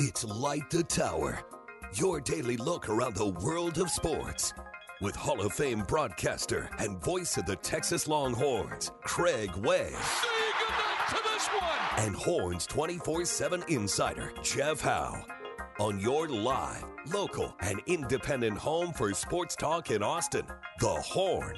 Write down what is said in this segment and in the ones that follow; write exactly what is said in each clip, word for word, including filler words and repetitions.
It's Light the Tower, your daily look around the world of sports. With Hall of Fame broadcaster and voice of the Texas Longhorns, Craig Way. Say goodnight to this one! And Horns twenty-four seven insider, Jeff Howe. On your live, local, and independent home for sports talk in Austin, The Horn.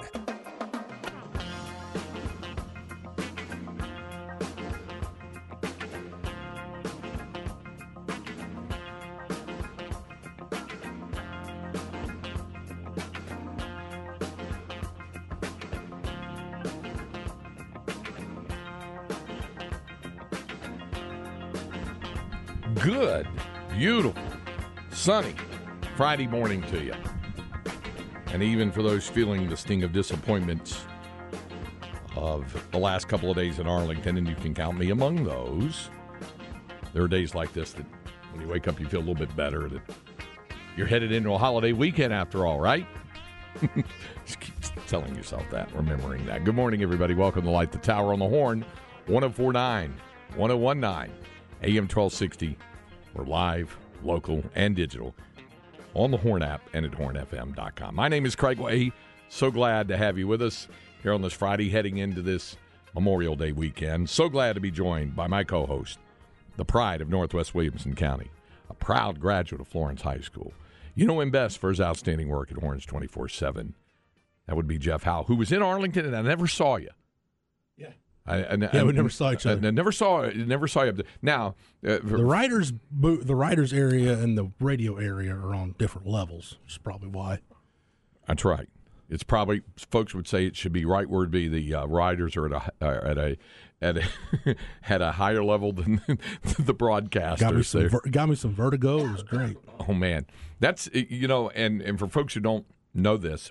Good, beautiful, sunny Friday morning to you. And even for those feeling the sting of disappointments of the last couple of days in Arlington, and you can count me among those, there are days like this that when you wake up you feel a little bit better, that you're headed into a holiday weekend after all, right? Just keep telling yourself that, remembering that. Good morning, everybody. Welcome to Light the Tower on the Horn, one oh four point nine, one oh one point nine, A M twelve sixty. We're live, local, and digital on the Horn app and at horn f m dot com. My name is Craig Way. So glad to have you with us here on this Friday heading into this Memorial Day weekend. So glad to be joined by my co-host, the pride of Northwest Williamson County, a proud graduate of Florence High School. You know him best for his outstanding work at Horns twenty-four seven. That would be Jeff Howe, who was in Arlington, and I never saw you. Yeah. I, I, yeah, I, we never saw each other. I, I never saw never saw you. Now, uh, the writers, the writers area and the radio area are on different levels. Which is probably why. That's right. It's probably, folks would say it should be right where it'd be the uh, writers are at a uh, at a at a at a higher level than the broadcasters. Got me some, ver- got me some vertigo. It was great. Oh man, that's you know, and and for folks who don't know this.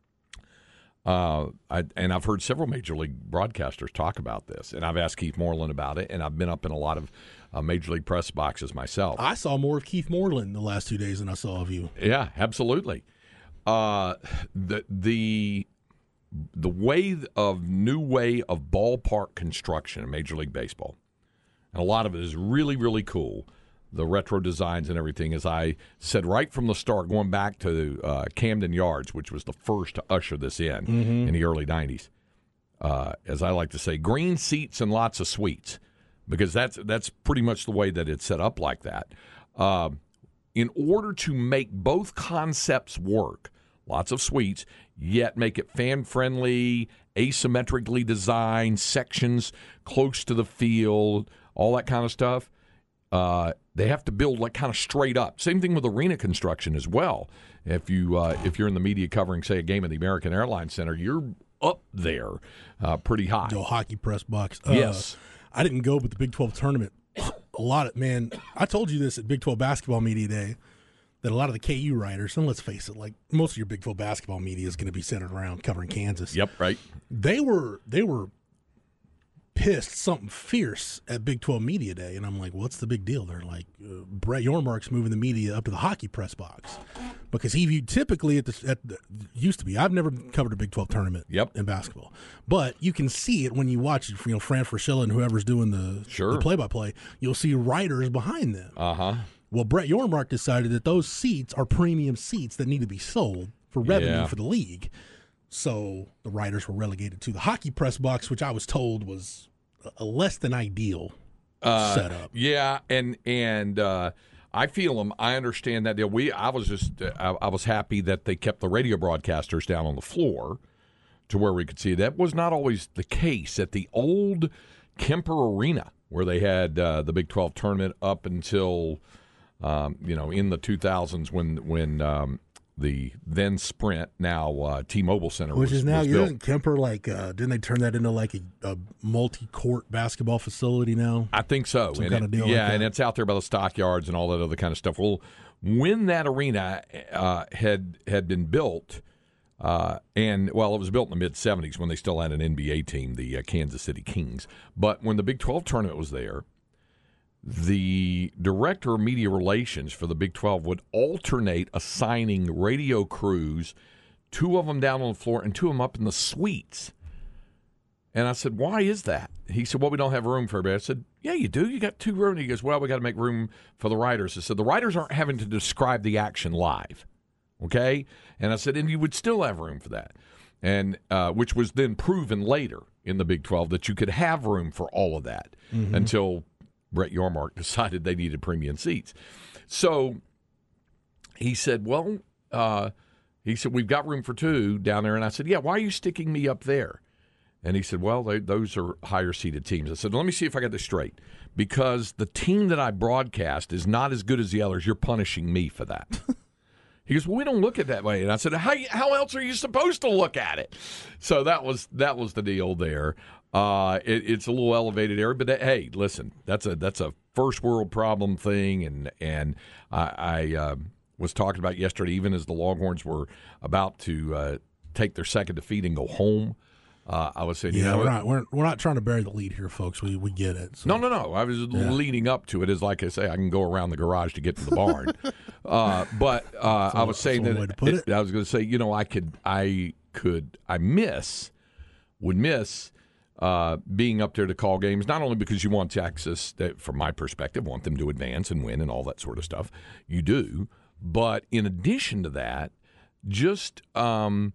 Uh, I, and I've heard several major league broadcasters talk about this, and I've asked Keith Moreland about it, and I've been up in a lot of uh, major league press boxes myself. I saw more of Keith Moreland the last two days than I saw of you. Yeah, absolutely. Uh, the the the way of new way of ballpark construction in Major League Baseball, and a lot of it is really really cool. The retro designs and everything, as I said right from the start, going back to uh, Camden Yards, which was the first to usher this in mm-hmm. in the early nineties. Uh, as I like to say, green seats and lots of suites, because that's that's pretty much the way that it's set up like that. Uh, in order to make both concepts work, lots of suites, yet make it fan-friendly, asymmetrically designed, sections close to the field, all that kind of stuff, Uh, they have to build like kind of straight up. Same thing with arena construction as well. If you uh, if you're in the media covering, say, a game at the American Airlines Center, you're up there uh, pretty high. The hockey press box. Uh, yes, I didn't go, but the Big twelve tournament. A lot of man. I told you this at Big twelve basketball media day that a lot of the K U writers, and let's face it, like most of your Big twelve basketball media is going to be centered around covering Kansas. Yep, right. They were they were. pissed something fierce at Big twelve Media Day, and I'm like, what's the big deal? They're like, uh, Brett Yormark's moving the media up to the hockey press box because he viewed typically at the, at the used to be. I've never covered a Big twelve tournament yep. in basketball, but you can see it when you watch, you know, Fran Fraschilla and whoever's doing the, sure. the play-by-play. You'll see writers behind them. Uh huh. Well, Brett Yormark decided that those seats are premium seats that need to be sold for revenue yeah. for the league. So the writers were relegated to the hockey press box, which I was told was a less than ideal uh, setup. Yeah, and and uh, I feel them. I understand that deal. We, I was just, I, I was happy that they kept the radio broadcasters down on the floor to where we could see. That was not always the case at the old Kemper Arena, where they had uh, the Big twelve tournament up until um, you know in the two thousands when when. Um, the then Sprint, now uh, T-Mobile Center, which was, is now was you're built. in Kemper. Like, uh, didn't they turn that into like a, a multi-court basketball facility now? I think so. Some and kind it, of deal. Yeah, like and it's out there by the stockyards and all that other kind of stuff. Well, when that arena uh, had had been built, uh, and well, it was built in the mid seventies when they still had an N B A team, the uh, Kansas City Kings. But when the Big twelve tournament was there, the director of media relations for the Big twelve would alternate assigning radio crews, two of them down on the floor and two of them up in the suites. And I said, why is that? He said, well, we don't have room for everybody. I said, yeah, you do. You got two rooms. He goes, well, we got to make room for the writers. I said, the writers aren't having to describe the action live, okay? And I said, and you would still have room for that, and uh, which was then proven later in the Big twelve that you could have room for all of that mm-hmm. until Brett Yormark decided they needed premium seats. So he said, well, uh, he said, we've got room for two down there. And I said, yeah, why are you sticking me up there? And he said, well, they, those are higher-seeded teams. I said, let me see if I got this straight. Because the team that I broadcast is not as good as the others, you're punishing me for that. He goes, well, we don't look at it that way. And I said, how, how else are you supposed to look at it? So that was that was the deal there. Uh, it, it's a little elevated area. But, that, hey, listen, that's a that's a first-world problem thing. And, and I, I uh, was talking about yesterday, even as the Longhorns were about to uh, take their second defeat and go home, Uh, I was saying, yeah, you know, we're not we're, we're not trying to bury the lead here, folks. We we get it. So. No, no, no. I was yeah. leading up to it. Is like I say, I can go around the garage to get to the barn. uh, but uh, I was saying that it, it. I was going to say, you know, I could, I could, I miss, would miss uh, being up there to call games. Not only because you want Texas, that, from my perspective, want them to advance and win and all that sort of stuff. You do, but in addition to that, just. Um,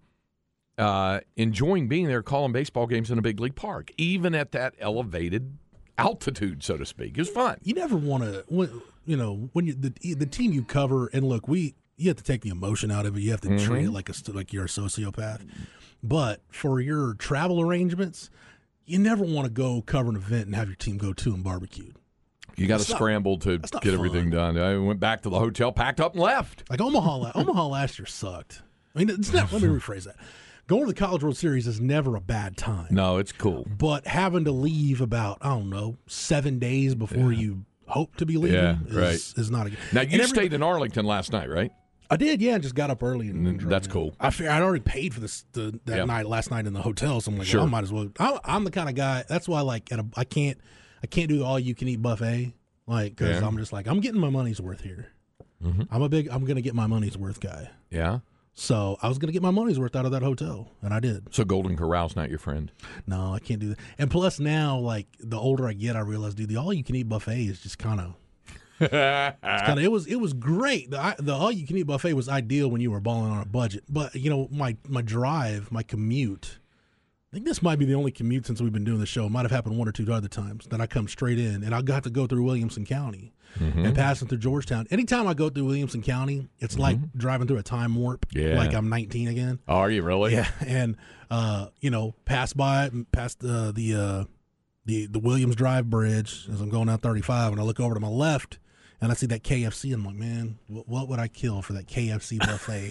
Uh, enjoying being there, calling baseball games in a big league park, even at that elevated altitude, so to speak. It was fun. You never want to, you know, when you the the team you cover, and look, we you have to take the emotion out of it. You have to mm-hmm. treat it like a like you're a sociopath. But for your travel arrangements, you never want to go cover an event and have your team go to and barbecued. You got to scramble to get fun. everything done. I went back to the hotel, packed up, and left. Like Omaha, Omaha last year sucked. I mean, it's not. Let me rephrase that. Going to the College World Series is never a bad time. No, it's cool. But having to leave about, I don't know, seven days before yeah. you hope to be leaving yeah, is, right. is not a good. Now, you every, stayed in Arlington last night, right? I did, yeah. Just got up early. and, and That's cool. I figured I'd already paid for this the, that yep. night last night in the hotel, so I'm like, sure. well, I might as well. I, I'm the kind of guy. That's why, like, at a, I can't, I can't do the all you can eat buffet, like, because yeah. I'm just like, I'm getting my money's worth here. Mm-hmm. I'm a big, I'm gonna get my money's worth guy. Yeah. So I was going to get my money's worth out of that hotel, and I did. So Golden Corral's not your friend? No, I can't do that. And plus now, like, the older I get, I realize, dude, the all-you-can-eat buffet is just kind of kind of. It was it was great. The, the all-you-can-eat buffet was ideal when you were balling on a budget. But, you know, my, my drive, my commute, I think this might be the only commute since we've been doing the show. It might have happened one or two other times that I come straight in, and I got to go through Williamson County. Mm-hmm. And passing through Georgetown. Anytime I go through Williamson County, it's mm-hmm. like driving through a time warp. Yeah. Like I'm nineteen again. Oh, are you really? Yeah. And uh, you know, pass by past uh, the uh, the the Williams Drive Bridge as I'm going down thirty-five, and I look over to my left, and I see that K F C. And I'm like, man, what, what would I kill for that K F C buffet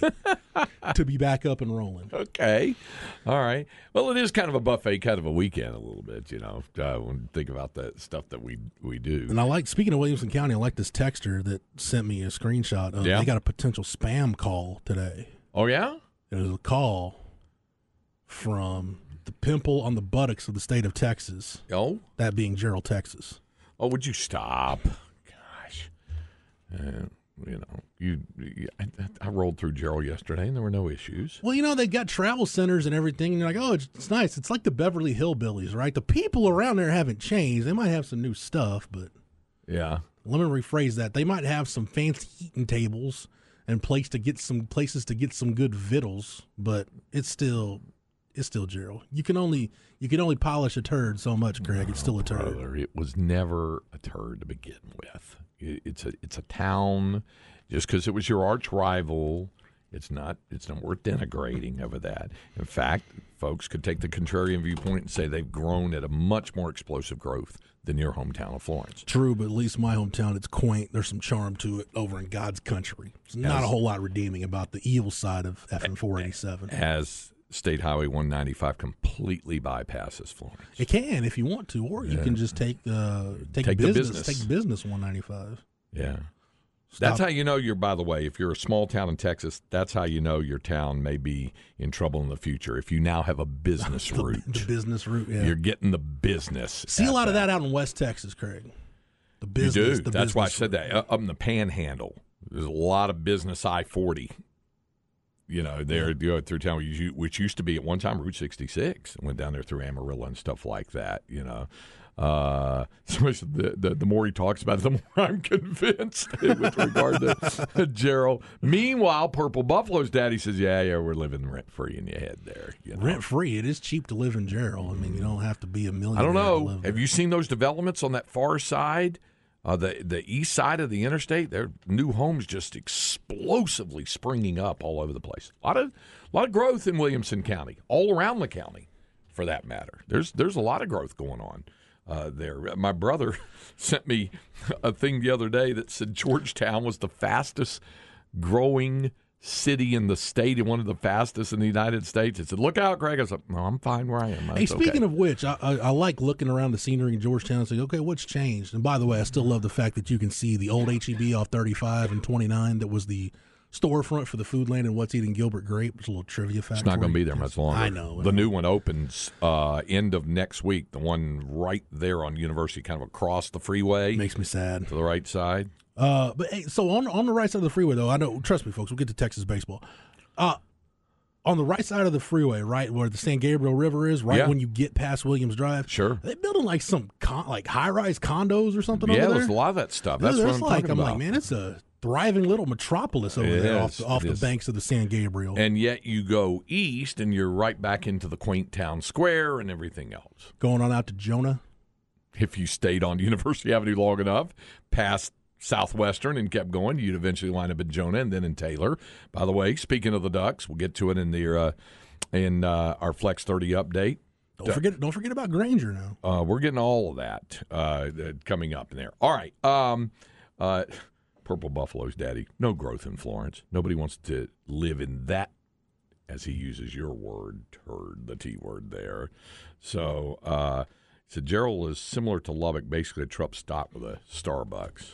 to be back up and rolling? Okay. All right. Well, it is kind of a buffet kind of a weekend a little bit, you know, uh, when you think about the stuff that we we do. And I like, speaking of Williamson County, I like this texter that sent me a screenshot of yeah. they got a potential spam call today. Oh, yeah? It was a call from the pimple on the buttocks of the state of Texas. Oh? That being Gerald, Texas. Oh, would you stop? Gosh. Uh, you know, you, you I, I rolled through Gerald yesterday, and there were no issues. Well, you know, they've got travel centers and everything, and you're like, oh, it's, it's nice. It's like the Beverly Hillbillies, right? The people around there haven't changed. They might have some new stuff, but yeah. Let me rephrase that. They might have some fancy eating tables and place to get some places to get some good victuals, but it's still it's still Gerald. You can only you can only polish a turd so much, Greg. It's still a turd. Brother, it was never a turd to begin with. It's a it's a town. Just because it was your arch rival, it's not it's not worth denigrating over that. In fact, folks could take the contrarian viewpoint and say they've grown at a much more explosive growth than your hometown of Florence. True, but at least my hometown, it's quaint. There's some charm to it over in God's country. There's not as, a whole lot redeeming about the evil side of F M four eighty-seven. As State Highway one ninety-five completely bypasses Florence. It can if you want to, or you yeah. can just take uh, take, take business, business. take business one ninety-five. Yeah. Stop. That's how you know you're, by the way, if you're a small town in Texas, that's how you know your town may be in trouble in the future. If you now have a business the, route. The business route, yeah. You're getting the business. See a lot that. of that out in West Texas, Craig. The business. You do. The that's business why I said route. that. Up in the Panhandle, there's a lot of business I forty. You know, there you go through town, which used to be at one time Route sixty-six, and went down there through Amarillo and stuff like that. You know, uh, so the, the the more he talks about it, the more I'm convinced with regard to Gerald. Meanwhile, Purple Buffalo's daddy says, "Yeah, yeah, we're living rent free in your head there. You know? Rent free. It is cheap to live in Gerald. I mean, you don't have to be a millionaire. I don't know. To live Have there. you seen those developments on that far side? Uh, the the east side of the interstate, there are new homes just explosively springing up all over the place. A lot of a lot of growth in Williamson County, all around the county, for that matter. There's there's a lot of growth going on uh, there. My brother sent me a thing the other day that said Georgetown was the fastest growing city in the state and one of the fastest in the United States. It said, "Look out, Greg." I said, "No, I'm fine where I am." That's hey, speaking okay. of which, I, I, I like looking around the scenery in Georgetown and saying, okay, what's changed? And by the way, I still love the fact that you can see the old H E B off thirty-five and twenty-nine that was the storefront for the Foodland and What's Eating Gilbert Grape. It's a little trivia fact. It's not going to be there much longer. I know. The new one opens uh, end of next week. The one right there on University, kind of across the freeway. Makes me sad. To the right side. Uh, but hey, so on on the right side of the freeway, though, I know. Trust me, folks. We'll get to Texas baseball. Uh, on the right side of the freeway, right where the San Gabriel River is, right Yeah. when you get past Williams Drive, Sure. they building like some con- like high rise condos or something. Yeah, over there's a there. lot of that stuff. Dude, That's what I'm like talking I'm about. like, man, it's a thriving little metropolis over It there is. off the, off It the is. banks of the San Gabriel. And yet you go east, and you're right back into the quaint town square and everything else. Going on out to Jonah. If you stayed on University Avenue long enough, past Southwestern and kept going, you'd eventually wind up in Jonah and then in Taylor. By the way, speaking of the Ducks, we'll get to it in the uh, in uh, our Flex thirty update. Don't forget, don't forget about Granger now. Uh, we're getting all of that uh, coming up in there. All right. Um, uh, Purple Buffalo's daddy, no growth in Florence. Nobody wants to live in that, as he uses your word, turd, the T word there. So, uh, so Gerald is similar to Lubbock, basically a truck stop with a Starbucks.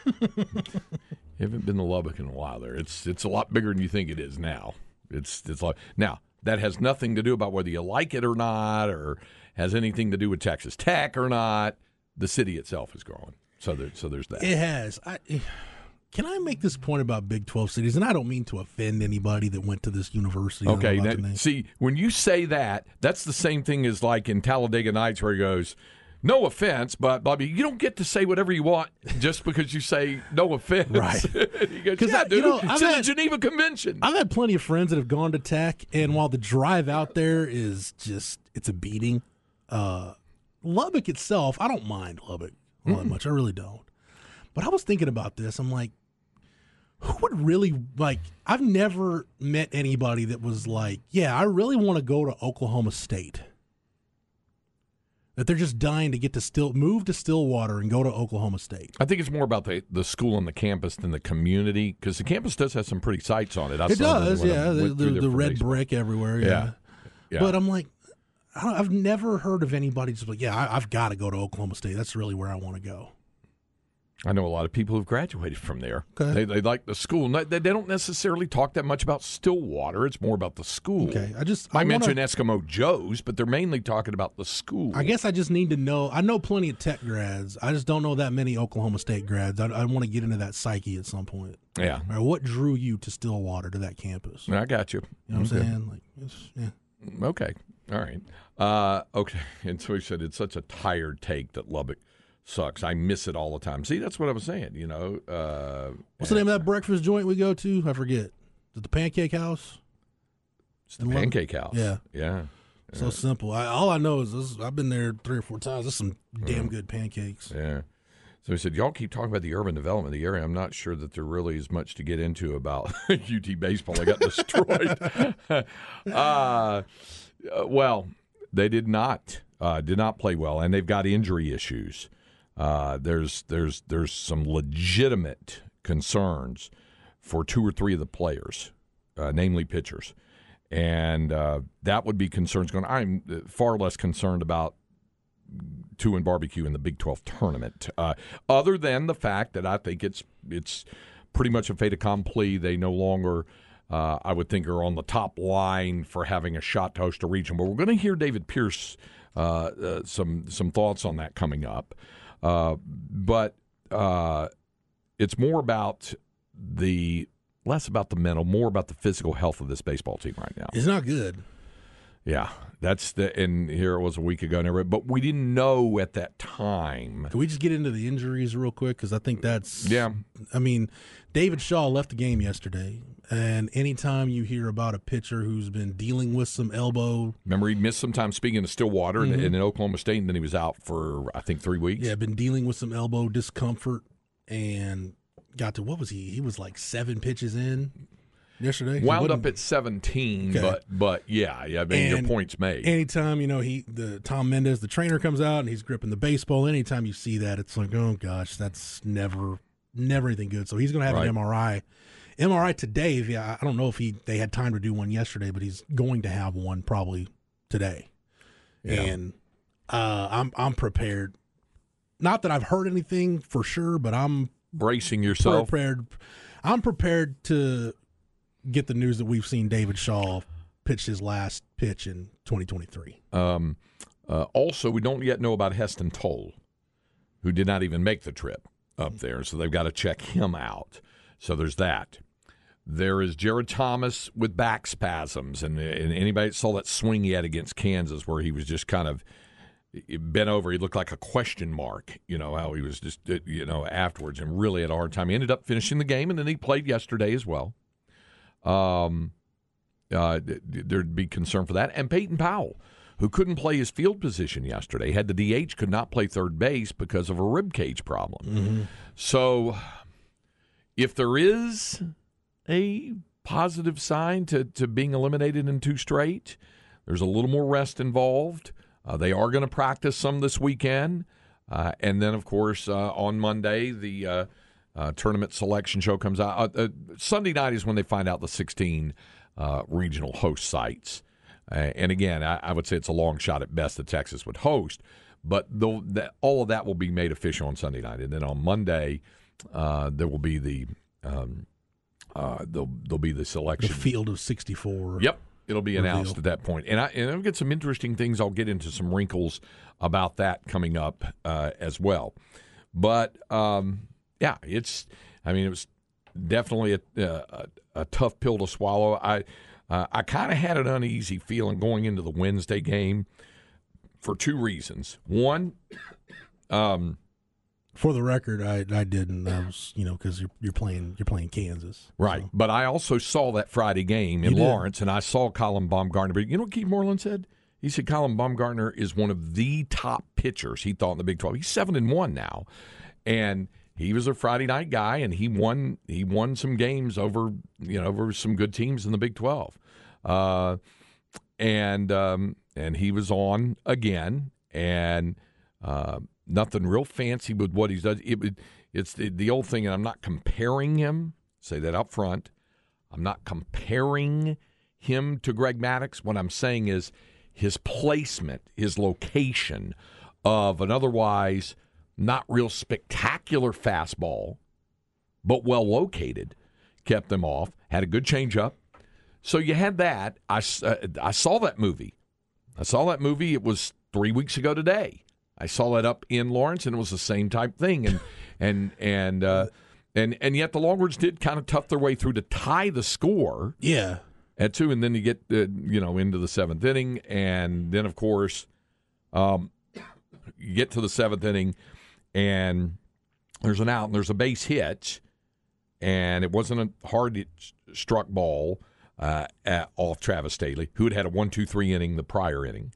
You haven't been to Lubbock in a while there. It's it's a lot bigger than you think it is now. It's it's like now that has nothing to do about whether you like it or not, or has anything to do with Texas Tech or not. The city itself is growing. So there, so there's that. It has. I, can I make this point about Big twelve cities? And I don't mean to offend anybody that went to this university. Okay, I'm about that, to name. see, when you say that, that's the same thing as like in Talladega Nights where he goes, no offense, but Bobby, you don't get to say whatever you want just because you say no offense. Right. He goes, 'Cause yeah, I- dude, you know, it's I've in the had- Geneva Convention. I've had plenty of friends that have gone to Tech, and while the drive out there is just, it's a beating. Uh, Lubbock itself, I don't mind Lubbock all that much. I really don't. But I was thinking about this. I'm like, who would really, like, I've never met anybody that was like, yeah, I really want to go to Oklahoma State. That they're just dying to get to still move to Stillwater and go to Oklahoma State. I think it's more about the, the school and the campus than the community, because the campus does have some pretty sites on it. I It saw them does, when I yeah. The, went through the, there the for red baseball. brick everywhere, Yeah. yeah. Yeah. But I'm like, I don't, I've never heard of anybody just like, yeah, I, I've got to go to Oklahoma State. That's really where I want to go. I know a lot of people who've graduated from there. Okay. They, they like the school. They, they don't necessarily talk that much about Stillwater. It's more about the school. Okay, I just I, I mentioned wanna, Eskimo Joe's, but they're mainly talking about the school. I guess I just need to know. I know plenty of Tech grads. I just don't know that many Oklahoma State grads. I, I want to get into that psyche at some point. Yeah. All right, what drew you to Stillwater, to that campus? I got you. You know what Okay. I'm saying? Like, it's, yeah. Okay. All right. Uh, okay. And so he said it's such a tired take that Lubbock sucks. I miss it all the time. See, that's what I was saying, you know. Uh, What's the name of that breakfast joint we go to? I forget. Is it the Pancake House? it's the In Lubbock? Pancake House. Yeah. Yeah. So simple. I, all I know is this, I've been there three or four times. There's some damn good pancakes. Yeah. So he said, y'all keep talking about the urban development of the area. I'm not sure that there really is much to get into about U T baseball. They got destroyed. uh, well, they did not uh, did not play well, and they've got injury issues. Uh, there's there's there's some legitimate concerns for two or three of the players, uh, namely pitchers, and uh, that would be concerns going. I'm far less concerned about two and barbecue in the Big twelve tournament, uh, other than the fact that I think it's it's pretty much a fait accompli. They no longer, uh, I would think, are on the top line for having a shot to host a region. But we're going to hear David Pierce uh, uh, some some thoughts on that coming up. Uh, but uh, it's more about the less about the mental, more about the physical health of this baseball team right now. It's not good. Yeah, that's the and here it was a week ago, and everybody, but we didn't know at that time. Can we just get into the injuries real quick? Because I think that's yeah. I mean, David Shaw left the game yesterday, and anytime you hear about a pitcher who's been dealing with some elbow, remember he missed some time. Speaking of Stillwater mm-hmm. and in Oklahoma State, and then he was out for I think three weeks. Yeah, been dealing with some elbow discomfort, and got to what was he? He was like seven pitches in. Yesterday, wound up at seventeen, okay. but but yeah, yeah. I mean, and your point's made. Anytime you know he, the Tom Mendez, the trainer comes out and he's gripping the baseball. Anytime you see that, it's like, oh gosh, that's never, never anything good. So he's going to have right. an M R I, M R I today. If, yeah, I don't know if he they had time to do one yesterday, but he's going to have one probably today. Yeah. And uh, I'm I'm prepared. Not that I've heard anything for sure, but I'm bracing yourself. Prepared. I'm prepared to get the news that we've seen David Shaw pitch his last pitch in twenty twenty-three. Um, uh, also, we don't yet know about Heston Toll, who did not even make the trip up there, so they've got to check him out. So there's that. There is Jared Thomas with back spasms, and, and anybody that saw that swing he had against Kansas where he was just kind of bent over, he looked like a question mark, you know, how he was just, you know, afterwards, and really had a hard time. He ended up finishing the game, and then he played yesterday as well. Um, uh, there'd be concern for that. And Peyton Powell, who couldn't play his field position yesterday, had the D H, could not play third base because of a rib cage problem. Mm-hmm. So if there is a positive sign to, to being eliminated in two straight, there's a little more rest involved. Uh, they are going to practice some this weekend. Uh, and then, of course, uh, on Monday, the uh, Uh, tournament selection show comes out. Uh, uh, Sunday night is when they find out the sixteen uh, regional host sites. Uh, and again, I, I would say it's a long shot at best that Texas would host. But the, all of that will be made official on Sunday night. And then on Monday, uh, there will be the um, uh, there'll, there'll be the selection. The field of sixty-four. Yep. It'll be announced reveal. at that point. And, I, and I'll get some interesting things. I'll get into some wrinkles about that coming up uh, as well. But um, yeah, it's. I mean, it was definitely a, a, a tough pill to swallow. I uh, I kind of had an uneasy feeling going into the Wednesday game for two reasons. One, um, for the record, I I didn't. I was you know because you're you're playing you're playing Kansas, right? So. But I also saw that Friday game in Lawrence, and I saw Colin Baumgartner. But you know what Keith Moreland said? He said Colin Baumgartner is one of the top pitchers he thought in the Big twelve. He's seven and one now, and he was a Friday night guy, and he won. He won some games over, you know, over some good teams in the Big twelve, uh, and um, and he was on again, and uh, nothing real fancy with what he's done. It, it's the, the old thing, and I'm not comparing him. Say that up front. I'm not comparing him to Greg Maddux. What I'm saying is his placement, his location of an otherwise not real spectacular fastball, but well located, kept them off. Had a good changeup. So you had that. I, uh, I saw that movie. I saw that movie. It was three weeks ago today. I saw that up in Lawrence, and it was the same type thing. And and and uh, and and yet the Longhorns did kind of tough their way through to tie the score. Yeah, at two, and then you get uh, you know into the seventh inning, and then of course, um, you get to the seventh inning. And there's an out, and there's a base hit, and it wasn't a hard struck ball uh, at, off Travis Staley, who had had a one two three inning the prior inning.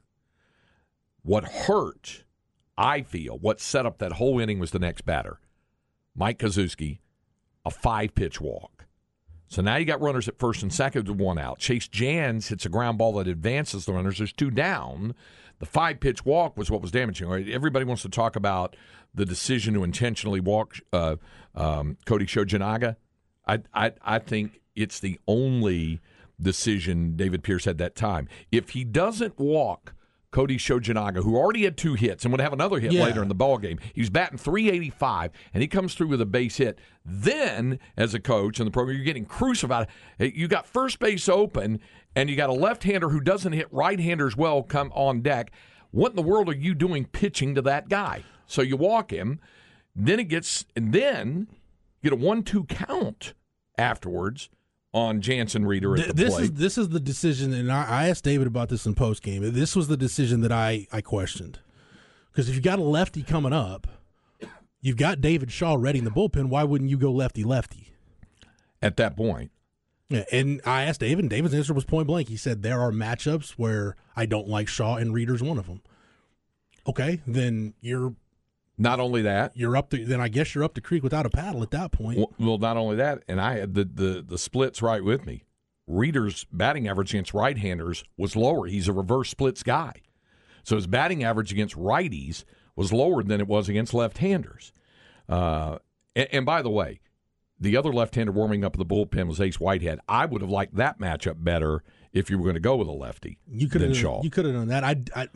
What hurt, I feel, what set up that whole inning was the next batter, Mike Kozuski, a five-pitch walk. So now you got runners at first and second with one out. Chase Jans hits a ground ball that advances the runners. There's two down. The five-pitch walk was what was damaging. Right? Everybody wants to talk about the decision to intentionally walk uh, um, Cody Shojinaga. I, I I think it's the only decision David Pierce had that time. If he doesn't walk Cody Shojinaga, who already had two hits and would have another hit yeah. later in the ballgame, he was batting three eighty-five, and he comes through with a base hit. Then, as a coach in the program, you're getting crucified. You got first base open, and you got a left-hander who doesn't hit right-handers well come on deck. What in the world are you doing pitching to that guy? So you walk him, then it gets, and then you get a one two count afterwards. on Jansen Reeder at Th- the this plate. Is, this is the decision, and I, I asked David about this in postgame. This was the decision that I, I questioned. Because if you got a lefty coming up, you've got David Shaw ready in the bullpen, why wouldn't you go lefty-lefty? At that point. Yeah, and I asked David, and David's answer was point blank. He said, there are matchups where I don't like Shaw, and Reeder's one of them. Okay, then you're Not only that. you're up. To, then I guess you're up the creek without a paddle at that point. Well, well, not only that, and I had the, the, the splits right with me. Reeder's batting average against right-handers was lower. He's a reverse splits guy. So his batting average against righties was lower than it was against left-handers. Uh, and, and by the way, the other left-hander warming up in the bullpen was Ace Whitehead. I would have liked that matchup better if you were going to go with a lefty You could than have Shaw. you could have done that. I, I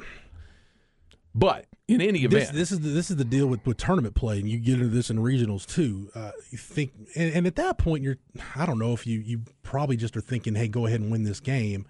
But in any this, event, this is the, this is the deal with, with tournament play, and you get into this in regionals too. Uh, you think, and, and at that point, you're I don't know if you you probably just are thinking, hey, go ahead and win this game.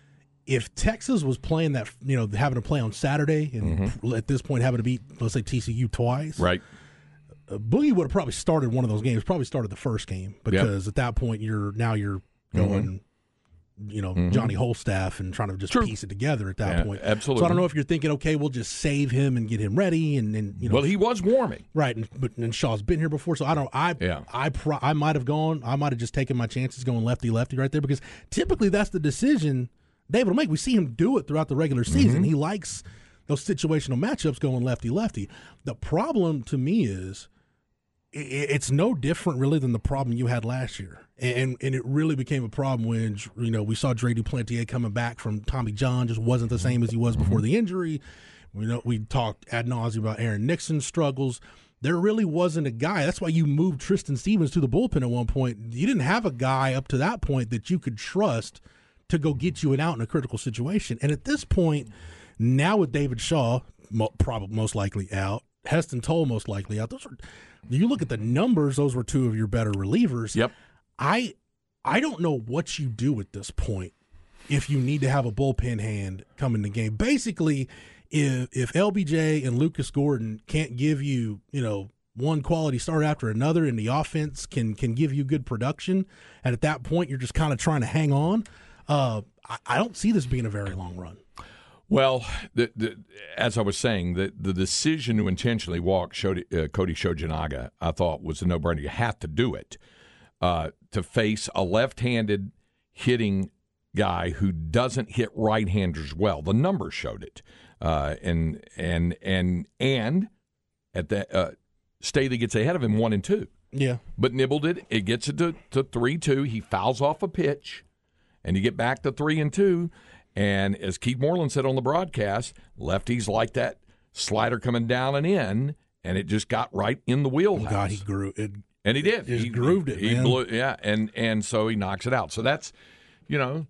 If Texas was playing that, you know, having to play on Saturday, and Mm-hmm. at this point having to beat, let's say, T C U twice, right? uh, Boogie would have probably started one of those games. Probably started the first game because at that point you're now you're going, you know, Mm-hmm. Johnny Holstaff and trying to just True. piece it together at that Yeah, point. absolutely. So I don't know if you're thinking, okay, we'll just save him and get him ready, and then you know, Well, he was warming. right. And, but and Shaw's been here before, so I don't. I Yeah. I pro, I might have gone. I might have just taken my chances going lefty lefty right there because typically that's the decision David will make. We see him do it throughout the regular season. Mm-hmm. He likes those situational matchups going lefty lefty. The problem to me is i- it's no different really than the problem you had last year, and and it really became a problem when you know we saw Dre Duplantier coming back from Tommy John, just wasn't the same as he was before the injury. We know we talked ad nauseum about Aaron Nixon's struggles. There really wasn't a guy. That's why you moved Tristan Stevens to the bullpen at one point. You didn't have a guy up to that point that you could trust to go get you an out in a critical situation. And at this point, now with David Shaw, mo- probably most likely out, Heston Toll most likely out. Those are, you look at the numbers; those were two of your better relievers. Yep. I, I don't know what you do at this point if you need to have a bullpen hand come in the game. Basically, if if L B J and Lucas Gordon can't give you, you know, one quality start after another, and the offense can can give you good production, and at that point you're just kind of trying to hang on. Uh, I, I don't see this being a very long run. Well, the, the, as I was saying, the, the decision to intentionally walk Shodi, uh, Cody Shojinaga, I thought was a no-brainer. You have to do it uh, to face a left-handed hitting guy who doesn't hit right-handers well. The numbers showed it, uh, and and and and at that uh, Staley gets ahead of him one and two. Yeah, but nibbled it. It gets it to to three two. He fouls off a pitch. And you get back to three and two, and as Keith Moreland said on the broadcast, lefties like that slider coming down and in, and it just got right in the wheelhouse. God, he grew it. And he did. Just he grooved it, he man. Blew, yeah, and and so he knocks it out. So that's, you know,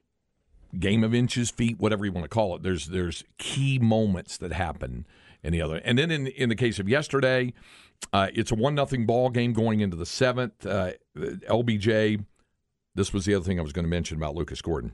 game of inches, feet, whatever you want to call it. There's there's key moments that happen in the other. And then in in the case of yesterday, uh, it's a one nothing ball game going into the seventh. Uh, L B J. This was the other thing I was going to mention about Lucas Gordon.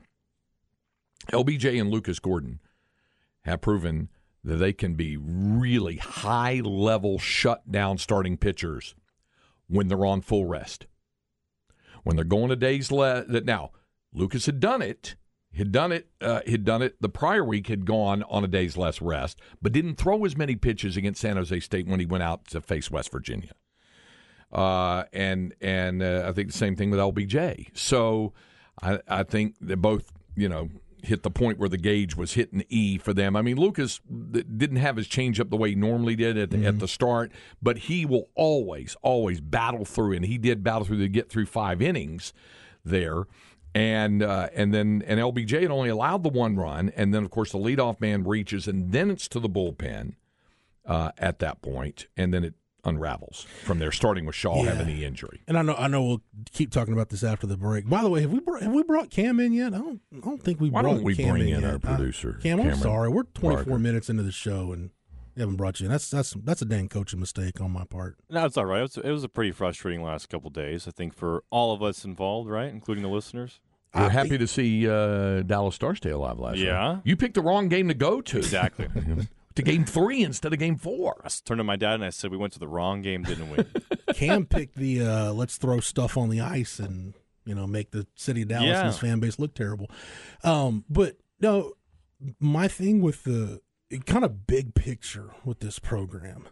L B J and Lucas Gordon have proven that they can be really high-level shutdown starting pitchers when they're on full rest. When they're going a day's less. Now, Lucas had done it. Had done it. Uh, had done it the prior week. Had gone on a day's less rest, but didn't throw as many pitches against San Jose State when he went out to face West Virginia. Uh, and and uh, I think the same thing with L B J. So I, I think they both, you know, hit the point where the gauge was hitting E for them. I mean, Lucas didn't have his changeup the way he normally did at the, mm-hmm. at the start, but he will always, always battle through, and he did battle through to get through five innings there. And uh, and then and L B J had only allowed the one run, and then, of course, the leadoff man reaches, and then it's to the bullpen uh, at that point, and then it unravels from there, starting with Shaw yeah. having the injury. And I know, I know, we'll keep talking about this after the break. By the way, have we brought, have we brought Cam in yet? I don't, I don't think we Why brought don't we Cam bring in, in our yet. producer, I, Cam, I'm Cameron sorry, we're twenty-four Parker. minutes into the show and we haven't brought you in. That's that's that's a dang coaching mistake on my part. No, it's all right. It was, it was a pretty frustrating last couple of days, I think, for all of us involved, right, including the listeners. We're I happy think, to see uh, Dallas Stars stay alive last night. Yeah. You picked the wrong game to go to. Exactly. to game three instead of game four. I turned to my dad and I said, we went to the wrong game, didn't we? Cam picked the uh, let's throw stuff on the ice and you know, make the city of Dallas Yeah. and his fan base look terrible. Um, but no, my thing with the kind of big picture with this program,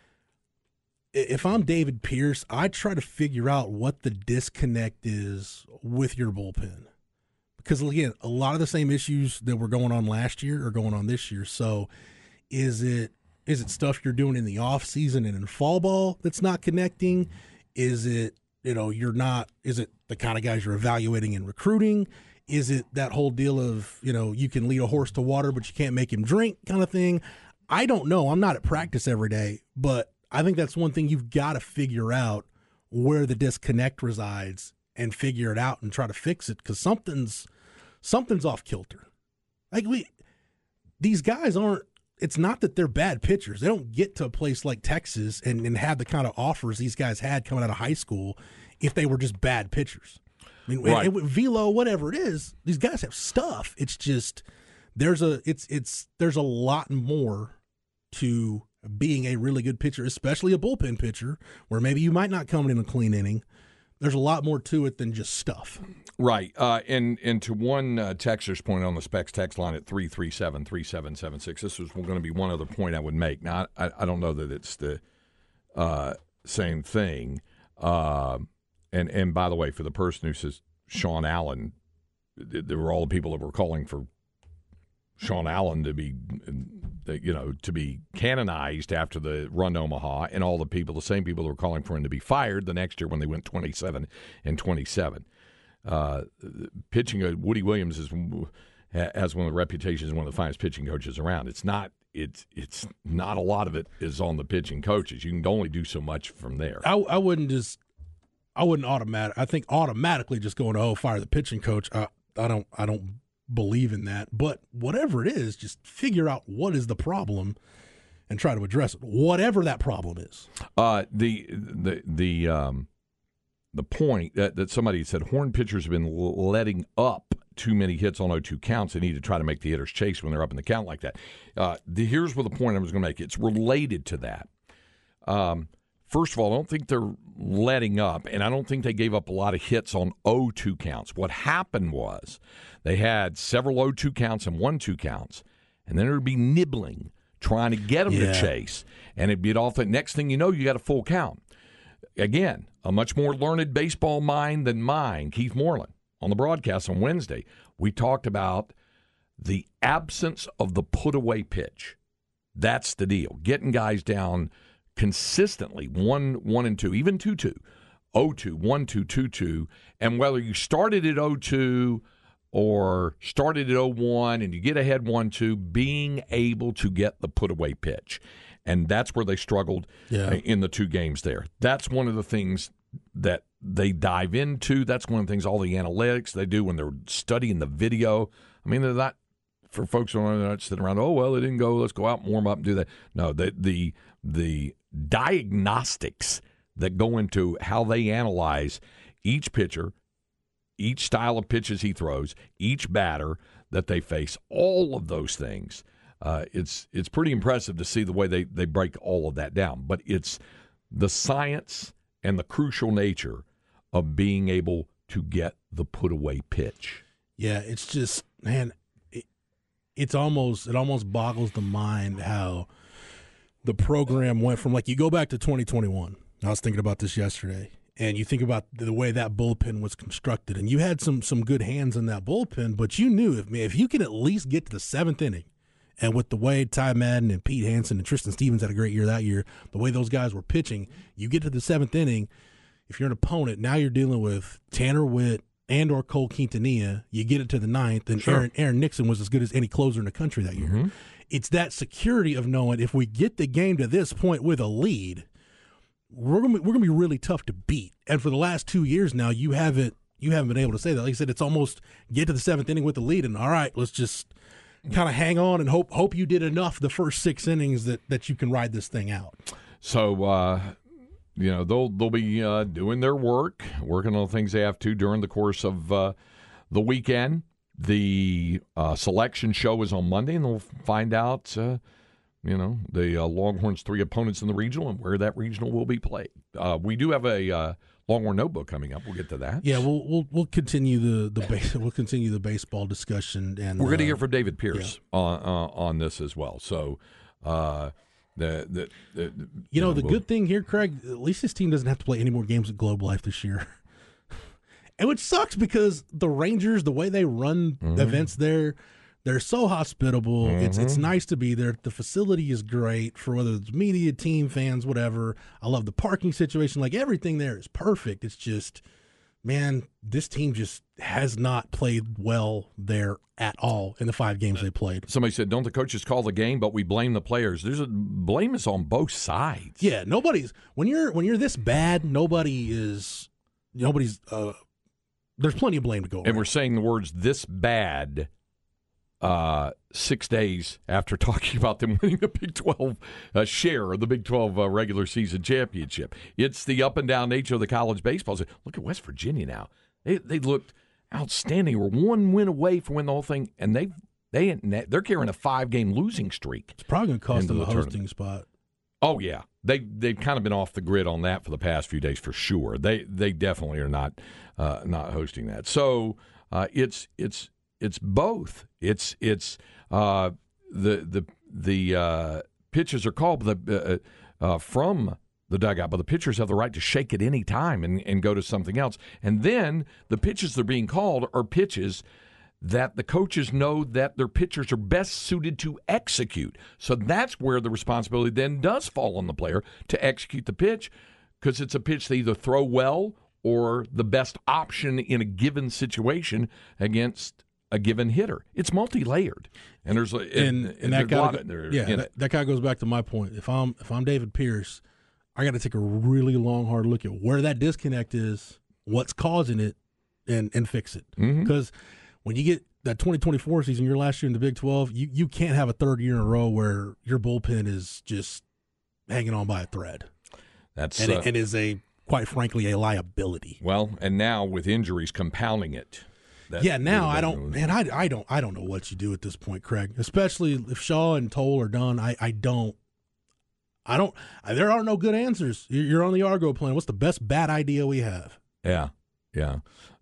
if I'm David Pierce, I try to figure out what the disconnect is with your bullpen. Because, again, a lot of the same issues that were going on last year are going on this year. So is it is it stuff you're doing in the offseason and in fall ball that's not connecting? Is it, you know, you're not – is it the kind of guys you're evaluating and recruiting? Is it that whole deal of, you know, you can lead a horse to water but you can't make him drink kind of thing? I don't know. I'm not at practice every day, but I think that's one thing you've got to figure out where the disconnect resides and figure it out and try to fix it because something's – Something's off kilter. Like we, these guys aren't. It's not that they're bad pitchers. They don't get to a place like Texas and, and have the kind of offers these guys had coming out of high school if they were just bad pitchers. I mean, right. and, and velo, whatever it is, these guys have stuff. It's just there's a it's it's there's a lot more to being a really good pitcher, especially a bullpen pitcher, where maybe you might not come in a clean inning. There's a lot more to it than just stuff. Right. Uh, and, and to one uh, texter's point on the Specs text line at three three seven, three seven seven six, this was going to be one other point I would make. Now, I, I don't know that it's the uh, same thing. Uh, and, and by the way, for the person who says Sean Allen, there were all the people that were calling for Sean Allen to be, you know, to be canonized after the run to Omaha, and all the people, the same people that were calling for him to be fired the next year when they went twenty-seven and twenty-seven. Uh, pitching, uh, Woody Williams is has one of the reputations as one of the finest pitching coaches around. It's not, it's it's not a lot of it is on the pitching coaches. You can only do so much from there. I, I wouldn't just, I wouldn't automatic. I think automatically just going to oh fire the pitching coach. I, I don't, I don't. believe in that, but whatever it is, just figure out what is the problem and try to address it, whatever that problem is. Uh, the the the um, the point that, that somebody said Horn pitchers have been letting up too many hits on oh two counts. They need to try to make the hitters chase when they're up in the count like that. Uh, the, here's where the point I was going to make. It's related to that. Um, First of all, I don't think they're letting up, and I don't think they gave up a lot of hits on oh two counts. What happened was they had several oh two counts and one two counts, and then it would be nibbling, trying to get them yeah. to chase, and it'd be off. The next thing you know, you got a full count. Again, a much more learned baseball mind than mine, Keith Moreland, on the broadcast on Wednesday, we talked about the absence of the put-away pitch. That's the deal, getting guys down consistently, one, one, and two, even two, two, oh two, one, two, two, two, and whether you started at oh two or started at oh one and you get ahead one, two, being able to get the put-away pitch, and that's where they struggled yeah. in the two games there. That's one of the things that they dive into. That's one of the things, all the analytics they do when they're studying the video. I mean, they're not, for folks who are not sitting around, oh, well, it didn't go, let's go out and warm up and do that. No, the the the diagnostics that go into how they analyze each pitcher, each style of pitches he throws, each batter that they face, all of those things. Uh, it's it's pretty impressive to see the way they, they break all of that down. But it's the science and the crucial nature of being able to get the put-away pitch. Yeah, it's just, man, it, it's almost it almost boggles the mind how the program went from, like, you go back to twenty twenty-one. I was thinking about this yesterday, and you think about the way that bullpen was constructed, and you had some some good hands in that bullpen, but you knew if if you can at least get to the seventh inning, and with the way Ty Madden and Pete Hansen and Tristan Stevens had a great year that year, the way those guys were pitching, you get to the seventh inning, if you're an opponent, now you're dealing with Tanner Witt and or Cole Quintanilla, you get it to the ninth, and sure. Aaron, Aaron Nixon was as good as any closer in the country that year. Mm-hmm. It's that security of knowing if we get the game to this point with a lead, we're gonna be, we're gonna be really tough to beat. And for the last two years now, you haven't you haven't been able to say that. Like I said, it's almost get to the seventh inning with the lead, and all right, let's just kind of hang on and hope hope you did enough the first six innings that, that you can ride this thing out. So, uh, you know, they'll they'll be uh, doing their work, working on things they have to during the course of uh, the weekend. The uh, selection show is on Monday, and they'll find out uh, you know, the uh, Longhorns' three opponents in the regional and where that regional will be played. Uh, we do have a uh, Longhorn notebook coming up. We'll get to that. Yeah, we'll we'll we'll continue the the base, we'll continue the baseball discussion, and we're going to uh, hear from David Pierce yeah. on uh, on this as well. So, uh, the, the, the you, you know, know the we'll, good thing here, Craig, at least this team doesn't have to play any more games at Globe Life this year. And which sucks because the Rangers, the way they run mm-hmm. events there, they're so hospitable. Mm-hmm. It's it's nice to be there. The facility is great for whether it's media, team, fans, whatever. I love the parking situation. Like, everything there is perfect. It's just, man, this team just has not played well there at all in the five games they played. Somebody said, don't the coaches call the game, but we blame the players. There's a blame is on both sides. Yeah, nobody's when you're when you're this bad, nobody is nobody's uh, there's plenty of blame to go around. And we're saying the words this bad uh, six days after talking about them winning the Big twelve uh, share of the Big twelve uh, regular season championship. It's the up and down nature of the college baseball. Look at West Virginia now. They they looked outstanding. We're one win away from winning the whole thing, and they they they're carrying a five game losing streak. It's probably going to cost them the a hosting tournament. spot. Oh yeah, they they've kind of been off the grid on that for the past few days for sure. They they definitely are not uh, not hosting that. So uh, it's it's it's both. It's it's uh, the the the uh, pitches are called the uh, uh, from the dugout, but the pitchers have the right to shake at any time and, and go to something else. And then the pitches that are being called are pitches that the coaches know that their pitchers are best suited to execute. So that's where the responsibility then does fall on the player to execute the pitch, because it's a pitch they either throw well or the best option in a given situation against a given hitter. It's multi-layered, and there's a, and, and, and that kind of yeah that, that kind of goes back to my point. If I'm if I'm David Pierce, I got to take a really long, hard look at where that disconnect is, what's causing it, and and fix it. Because mm-hmm. when you get that twenty twenty-four season, your last year in the Big twelve, you, you can't have a third year in a row where your bullpen is just hanging on by a thread. That's and uh, it, it is a quite frankly a liability. Well, and now with injuries compounding it. That, yeah, now I don't, man, I, I don't, I don't know what you do at this point, Craig. Especially if Shaw and Toll are done, I, I don't, I don't. I, there are no good answers. You're on the Argo plan. What's the best bad idea we have? Yeah, yeah.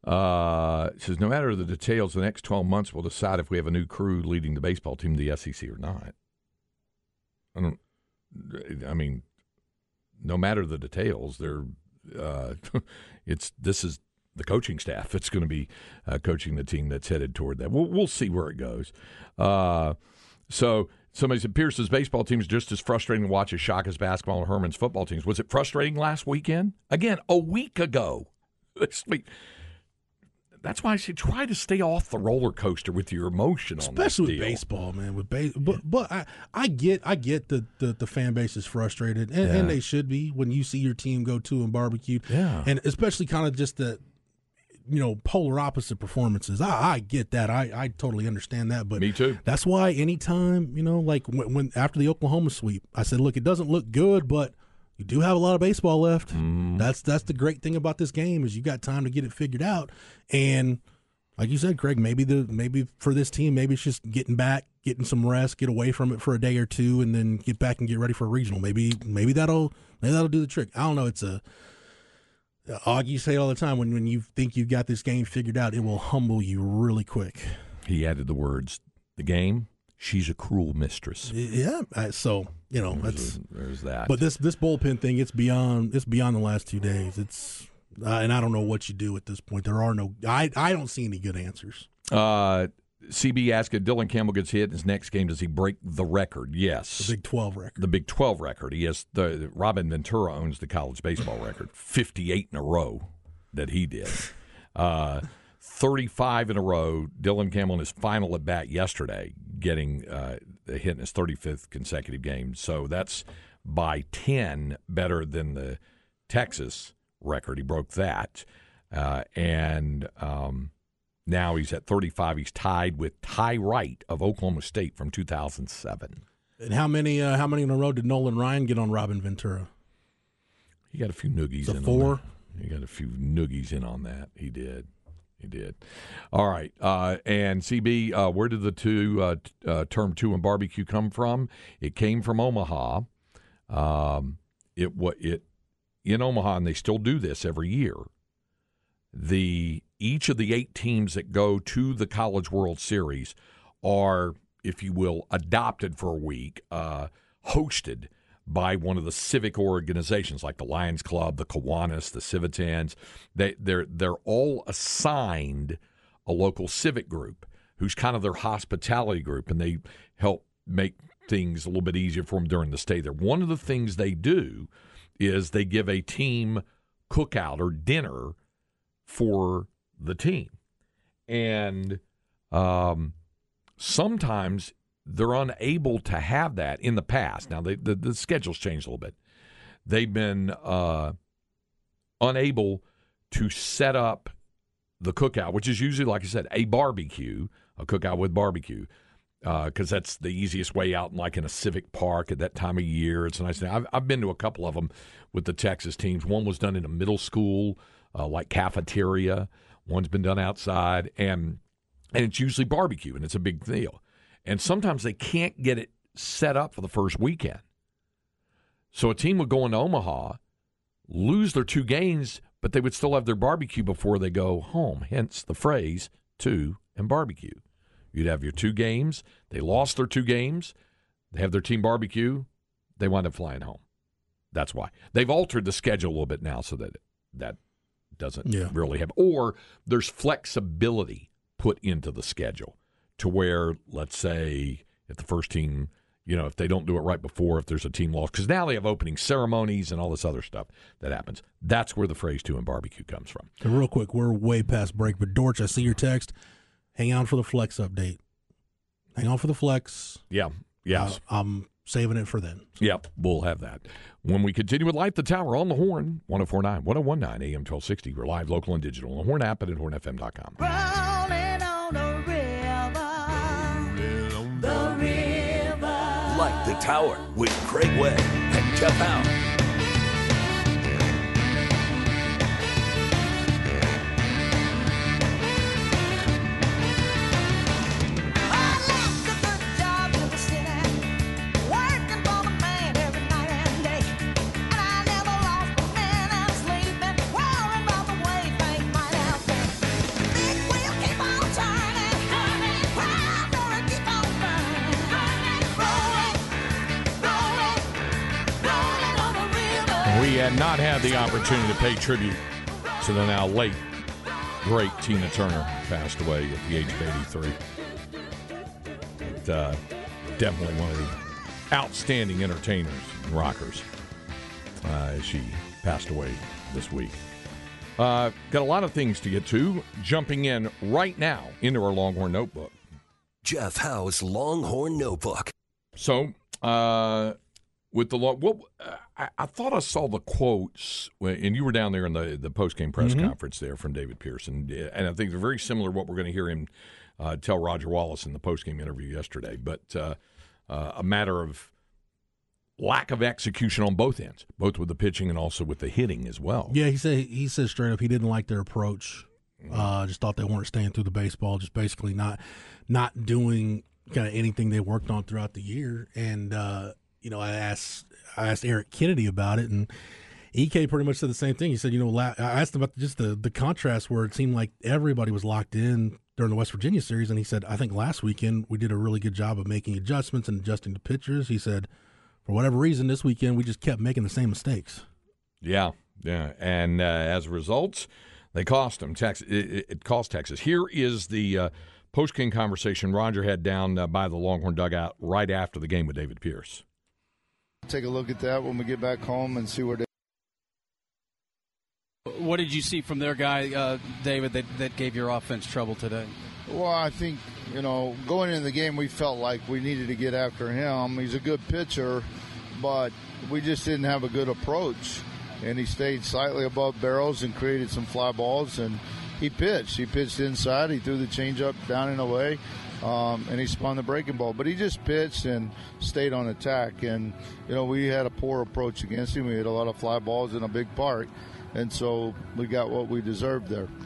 Uh, it says no matter the details, the next twelve months will decide if we have a new crew leading the baseball team to the S E C or not. I don't. I mean, no matter the details, they're. Uh, it's this is. The coaching staff that's going to be uh, coaching the team that's headed toward that. We'll, we'll see where it goes. Uh, so somebody said Pierce's baseball team is just as frustrating to watch as Shaka's basketball and Herman's football teams. Was it frustrating last weekend? Again, a week ago. This week. That's why I say try to stay off the roller coaster with your emotion on this Especially with deal. baseball, man. With base, but but I, I get I get the, the, the fan base is frustrated, and, Yeah. and they should be when you see your team go two and barbecued. Yeah. And especially kind of just the you know, polar opposite performances. I, I get that. I, I totally understand that. But Me too. That's why anytime, you know, like when, when after the Oklahoma sweep, I said, look, it doesn't look good, but you do have a lot of baseball left. Mm. That's that's the great thing about this game is you got time to get it figured out. And like you said, Craig, maybe the maybe for this team, maybe it's just getting back, getting some rest, get away from it for a day or two, and then get back and get ready for a regional. Maybe maybe that'll maybe that'll do the trick. I don't know. It's a Augie say it all the time, when, when you think you've got this game figured out, it will humble you really quick. He added the words, the game, she's a cruel mistress. Yeah, so, you know, There's, that's a, there's that. But this this bullpen thing, it's beyond it's beyond the last two days. It's uh, and I don't know what you do at this point. There are no I I don't see any good answers. Uh, C B asked if Dylan Campbell gets hit in his next game, does he break the record? Yes. The Big twelve record. The Big twelve record. He has the Robin Ventura owns the college baseball record, fifty-eight in a row that he did. Uh, thirty-five in a row. Dylan Campbell in his final at bat yesterday, getting uh, a hit in his thirty-fifth consecutive game. So that's by ten better than the Texas record. He broke that, uh, and. Um, Now he's at thirty-five. He's tied with Ty Wright of Oklahoma State from two thousand seven. And how many uh, how many in a row did Nolan Ryan get on Robin Ventura? He got a few noogies The in four? on that. He got a few noogies in on that. He did. He did. All right. Uh, and C B, uh, where did the two uh, t- uh, term two and barbecue come from? It came from Omaha. Um, it what it in Omaha, and they still do this every year. The each of the eight teams that go to the College World Series are, if you will, adopted for a week, uh, hosted by one of the civic organizations like the Lions Club, the Kiwanis, the Civitans. They they're they're all assigned a local civic group who's kind of their hospitality group, and they help make things a little bit easier for them during the stay there. One of the things they do is they give a team cookout or dinner for the team. And um, sometimes they're unable to have that in the past. Now, they, the, the schedule's changed a little bit. They've been uh, unable to set up the cookout, which is usually, like I said, a barbecue, a cookout with barbecue, because uh, that's the easiest way out, like in a civic park at that time of year. It's a nice thing. I've, I've been to a couple of them with the Texas teams. One was done in a middle school, uh, like cafeteria. One's been done outside, and and it's usually barbecue, and it's a big deal. And sometimes they can't get it set up for the first weekend. So a team would go into Omaha, lose their two games, but they would still have their barbecue before they go home, hence the phrase, two and barbecue. You'd have your two games. They lost their two games. They have their team barbecue. They wind up flying home. That's why. They've altered the schedule a little bit now so that that doesn't yeah. really have. Or there's flexibility put into the schedule to where, let's say, if the first team, you know, if they don't do it right before, if there's a team loss, because now they have opening ceremonies and all this other stuff that happens. That's where the phrase two and barbecue comes from. So real quick, we're way past break, but Dortch, I see your text. Hang on for the flex update. Hang on for the flex. Yeah. Yes. Uh, I'm saving it for then. So. Yep. We'll have that. When we continue with Light the Tower on the Horn, one oh four point nine, ten nineteen A M twelve sixty. We're live, local, and digital on the Horn app and at horn f m dot com. Rolling on the river, the river. Light the Tower with Craig Way and Jeff Howe. We had not had the opportunity to pay tribute to the now late, great Tina Turner, passed away at the age of eighty-three. But, uh, definitely one of the outstanding entertainers and rockers uh, as she passed away this week. Uh, got a lot of things to get to. Jumping in right now into our Longhorn Notebook. Jeff Howe's Longhorn Notebook. So, uh... With the law, well, I, I thought I saw the quotes, and you were down there in the, the post-game press mm-hmm. conference there from David Pearson, and I think they're very similar to what we're going to hear him uh, tell Roger Wallace in the post-game interview yesterday, but uh, uh, a matter of lack of execution on both ends, both with the pitching and also with the hitting as well. Yeah, he said he said straight up he didn't like their approach. Uh, just thought they weren't staying through the baseball, just basically not not doing kind of anything they worked on throughout the year, and uh, you know, I asked I asked Eric Kennedy about it, and E K pretty much said the same thing. He said, you know, I asked him about just the, the contrast where it seemed like everybody was locked in during the West Virginia series, and he said, I think last weekend we did a really good job of making adjustments and adjusting the pitchers. He said, for whatever reason, this weekend we just kept making the same mistakes. Yeah, yeah, and uh, as a result, they cost them. Texas, it, it cost Texas. Here is the uh, post-game conversation Roger had down uh, by the Longhorn dugout right after the game with David Pierce. Take a look at that when we get back home and see where they. What did you see from their guy, uh, David, that, that gave your offense trouble today? Well, I think, you know, going into the game, we felt like we needed to get after him. He's a good pitcher, but we just didn't have a good approach. And he stayed slightly above barrels and created some fly balls, and he pitched. He pitched inside. He threw the changeup down and away. Um, and he spun the breaking ball. But he just pitched and stayed on attack. And, you know, we had a poor approach against him. We had a lot of fly balls in a big park. And so we got what we deserved there.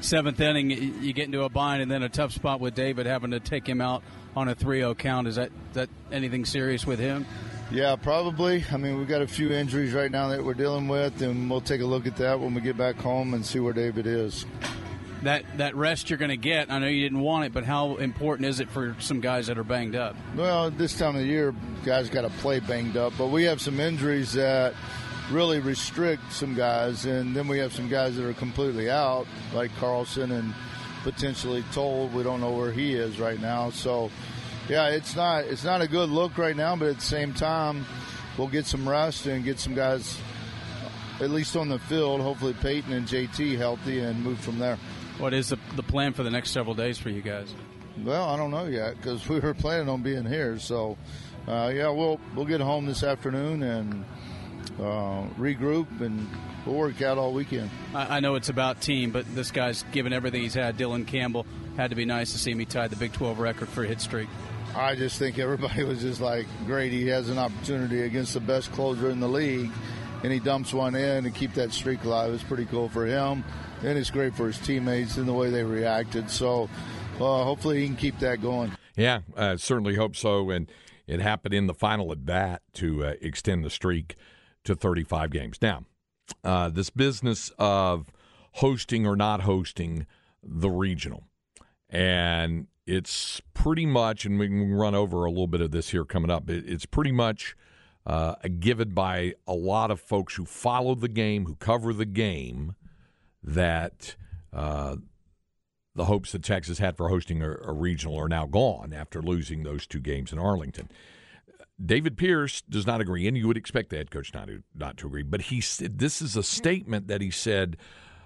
seventh inning, you get into a bind, and then a tough spot with David having to take him out on a three oh count. Is that, that anything serious with him? Yeah, probably. I mean, we've got a few injuries right now that we're dealing with, and we'll take a look at that when we get back home and see where David is. That that rest you're going to get, I know you didn't want it, but how important is it for some guys that are banged up? Well, this time of the year, guys got to play banged up, but we have some injuries that really restrict some guys, and then we have some guys that are completely out, like Carlson and potentially Toll. We don't know where he is right now, so yeah, it's not it's not a good look right now, but at the same time, we'll get some rest and get some guys at least on the field, hopefully Peyton and J T healthy, and move from there. What is the, the plan for the next several days for you guys? Well, I don't know yet because we were planning on being here. So, uh, yeah, we'll we'll get home this afternoon and uh, regroup, and we'll work out all weekend. I, I know it's about team, but this guy's given everything he's had. Dylan Campbell, had to be nice to see him. He tied the Big twelve record for a hit streak. I just think everybody was just like, great, he has an opportunity against the best closer in the league, and he dumps one in and keep that streak alive. It's pretty cool for him. And it's great for his teammates and the way they reacted. So uh, hopefully he can keep that going. Yeah, I certainly hope so. And it happened in the final at bat to uh, extend the streak to thirty-five games. Now, uh, this business of hosting or not hosting the regional. And it's pretty much, and we can run over a little bit of this here coming up, it's pretty much uh, a given by a lot of folks who follow the game, who cover the game, that uh, the hopes that Texas had for hosting a, a regional are now gone after losing those two games in Arlington. David Pierce does not agree, and you would expect the head coach not to, not to agree, but he said this is a statement that he said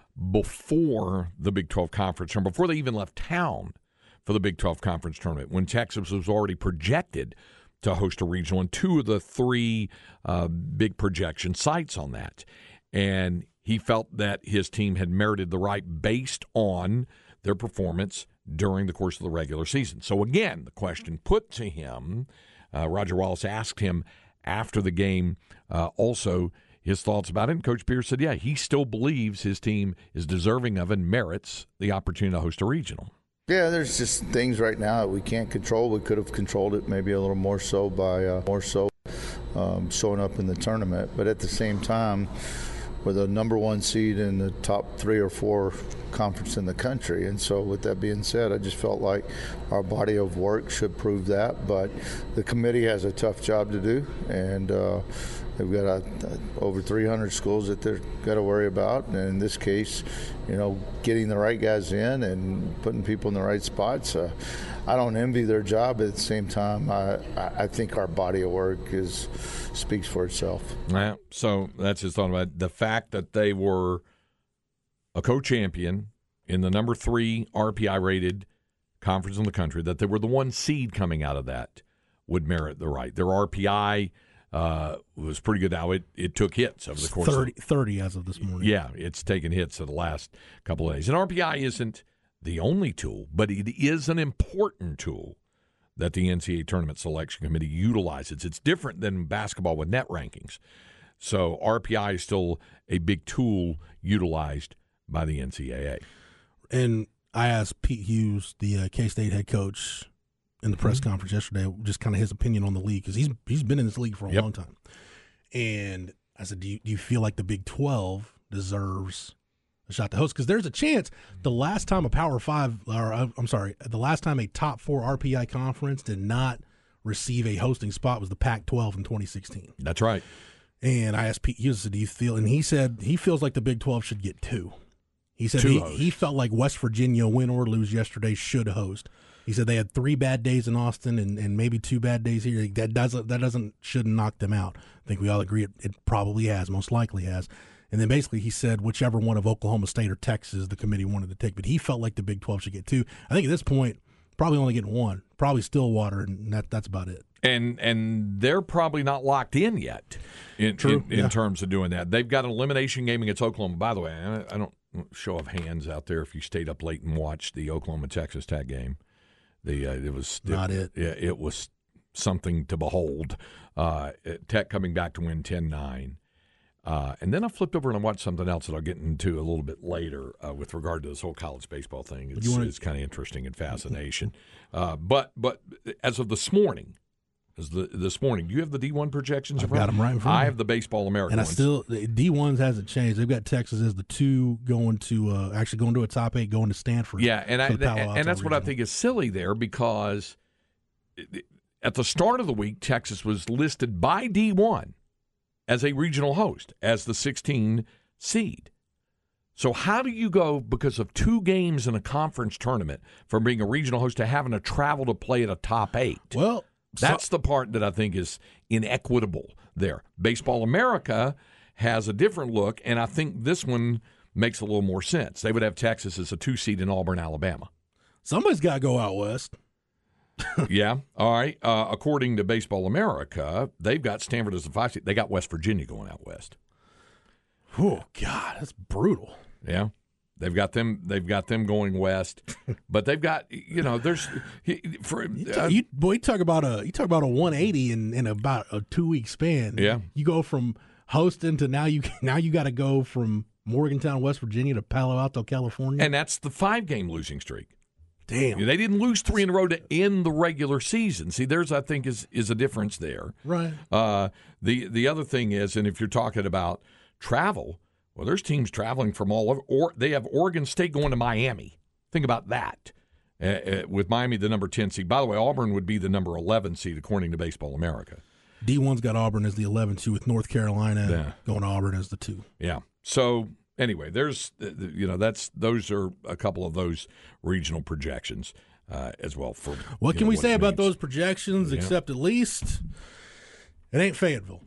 before the Big twelve Conference tournament, before they even left town for the Big twelve Conference tournament, when Texas was already projected to host a regional, and two of the three uh, big projection sites on that. And he felt that his team had merited the right based on their performance during the course of the regular season. So, again, the question put to him, uh, Roger Wallace asked him after the game uh, also his thoughts about it, and Coach Pierce said, yeah, he still believes his team is deserving of and merits the opportunity to host a regional. Yeah, there's just things right now that we can't control. We could have controlled it maybe a little more so by uh, more so um, showing up in the tournament. But at the same time, we're the number one seed in the top three or four conference in the country. And so with that being said, I just felt like our body of work should prove that. But the committee has a tough job to do, and uh, they've got a, a, over three hundred schools that they've got to worry about. And in this case, you know, getting the right guys in and putting people in the right spots. Uh, I don't envy their job, but at the same time, I, I think our body of work is speaks for itself. Yeah, so that's his thought about it. The fact that they were a co-champion in the number three R P I-rated conference in the country, that they were the one seed coming out of that, would merit the right. Their R P I uh, was pretty good. Now, it, it took hits over the course thirty, of thirty as of this morning. Yeah, it's taken hits in the last couple of days. And R P I isn't the only tool, but it is an important tool that the N C double A Tournament Selection Committee utilizes. It's different than basketball with net rankings. So R P I is still a big tool utilized by the N C double A. And I asked Pete Hughes, the uh, K-State head coach, in the press mm-hmm. conference yesterday, just kind of his opinion on the league, because he's he's been in this league for a yep. long time. And I said, do you, do you feel like the Big twelve deserves a shot to host? Because there's a chance the last time a Power Five, or I'm sorry, the last time a top four R P I conference did not receive a hosting spot was the Pac twelve in twenty sixteen. That's right. And I asked Pete Hughes, do you feel, and he said he feels like the Big twelve should get two. He said he, he felt like West Virginia, win or lose yesterday, should host. He said they had three bad days in Austin and, and maybe two bad days here. That doesn't that doesn't shouldn't knock them out. I think we all agree it, it probably has, most likely has. And then basically he said whichever one of Oklahoma State or Texas the committee wanted to take, but he felt like the Big twelve should get two. I think at this point probably only getting one, probably Stillwater, and that that's about it. And and they're probably not locked in yet in True, in, in yeah. terms of doing that. They've got an elimination game against Oklahoma. By the way, I, I don't show of hands out there if you stayed up late and watched the Oklahoma Texas Tech game. The uh, it was not it. It, it was something to behold. Uh, Tech coming back to win ten nine. Uh, and then I flipped over and I watched something else that I'll get into a little bit later uh, with regard to this whole college baseball thing. It's, wanna... it's kind of interesting and fascination. Uh, but but as of this morning, as the this morning, do you have the D one projections? I've got them right in front of me. I have the Baseball America and I ones. still D ones hasn't changed. They've got Texas as the two going to uh, actually going to a top eight, going to Stanford. Yeah, and I, and, and that's regional. what I think is silly there because at the start of the week, Texas was listed by D one as a regional host, as the sixteen seed. So how do you go, because of two games in a conference tournament, from being a regional host to having to travel to play at a top eight? Well, that's so- the part that I think is inequitable there. Baseball America has a different look, and I think this one makes a little more sense. They would have Texas as a two seed in Auburn, Alabama. Somebody's got to go out west. Yeah. All right. Uh, according to Baseball America, they've got Stanford as the five seed. They got West Virginia going out west. Oh God, that's brutal. Yeah. They've got them. They've got them going west, but they've got you know. There's for you, uh, you boy. You talk about a you talk about a one eighty in, in about a two week span. Yeah. You go from hosting to now you now you got to go from Morgantown, West Virginia to Palo Alto, California, and that's the five game losing streak. Damn. They didn't lose three in a row to end the regular season. See, there's, I think, is is a difference there. Right. Uh, the the other thing is, and if you're talking about travel, well, there's teams traveling from all over. Or they have Oregon State going to Miami. Think about that. Uh, uh, with Miami, the number ten seed. By the way, Auburn would be the number eleven seed, according to Baseball America. D one's got Auburn as the eleven two, with North Carolina Yeah. going to Auburn as the two. Yeah. So anyway, there's you know that's those are a couple of those regional projections uh, as well. For what can know, we what say it about means. those projections? Yeah. Except at least it ain't Fayetteville.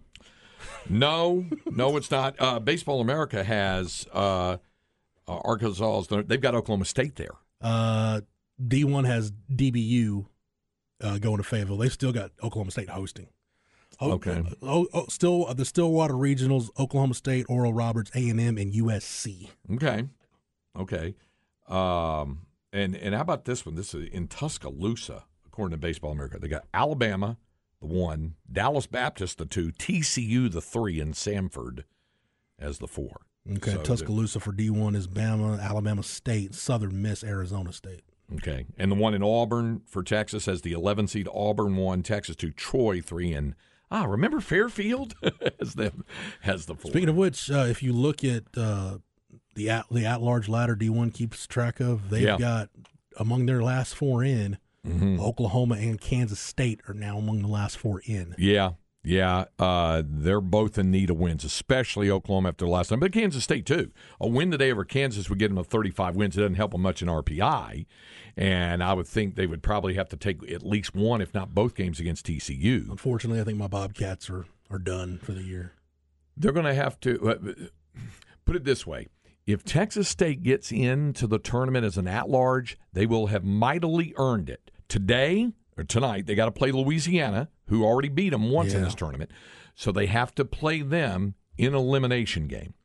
No, no, it's not. Uh, Baseball America has uh, uh, Arkansas. They've got Oklahoma State there. Uh, D one has D B U uh, going to Fayetteville. They've still got Oklahoma State hosting. O- Okay. Oh, oh, still uh, the Stillwater Regionals: Oklahoma State, Oral Roberts, A and M, and U S C. Okay, okay. Um, and and how about this one? This is in Tuscaloosa, according to Baseball America. They got Alabama, the one, Dallas Baptist, the two, T C U, the three, and Samford as the four. Okay, So Tuscaloosa for D one is Bama, Alabama State, Southern Miss, Arizona State. Okay, and the one in Auburn for Texas has the eleven seed, Auburn one, Texas two, Troy three, and ah, remember Fairfield as them has the four. Speaking of which, uh, if you look at uh, the at the at large ladder, D one keeps track of. They've Yeah. got among their last four in, Mhm. Oklahoma and Kansas State are now among the last four in. Yeah, yeah, uh, they're both in need of wins, especially Oklahoma after the last time, but Kansas State too. A win today over Kansas would get them to thirty-five wins. It doesn't help them much in R P I, and I would think they would probably have to take at least one, if not both, games against T C U. Unfortunately, I think my Bobcats are, are done for the year. They're going to have to uh, put it this way. If Texas State gets into the tournament as an at-large, they will have mightily earned it. Today, or tonight, they got to play Louisiana, who already beat them once in Yeah. this tournament. So they have to play them in an elimination game.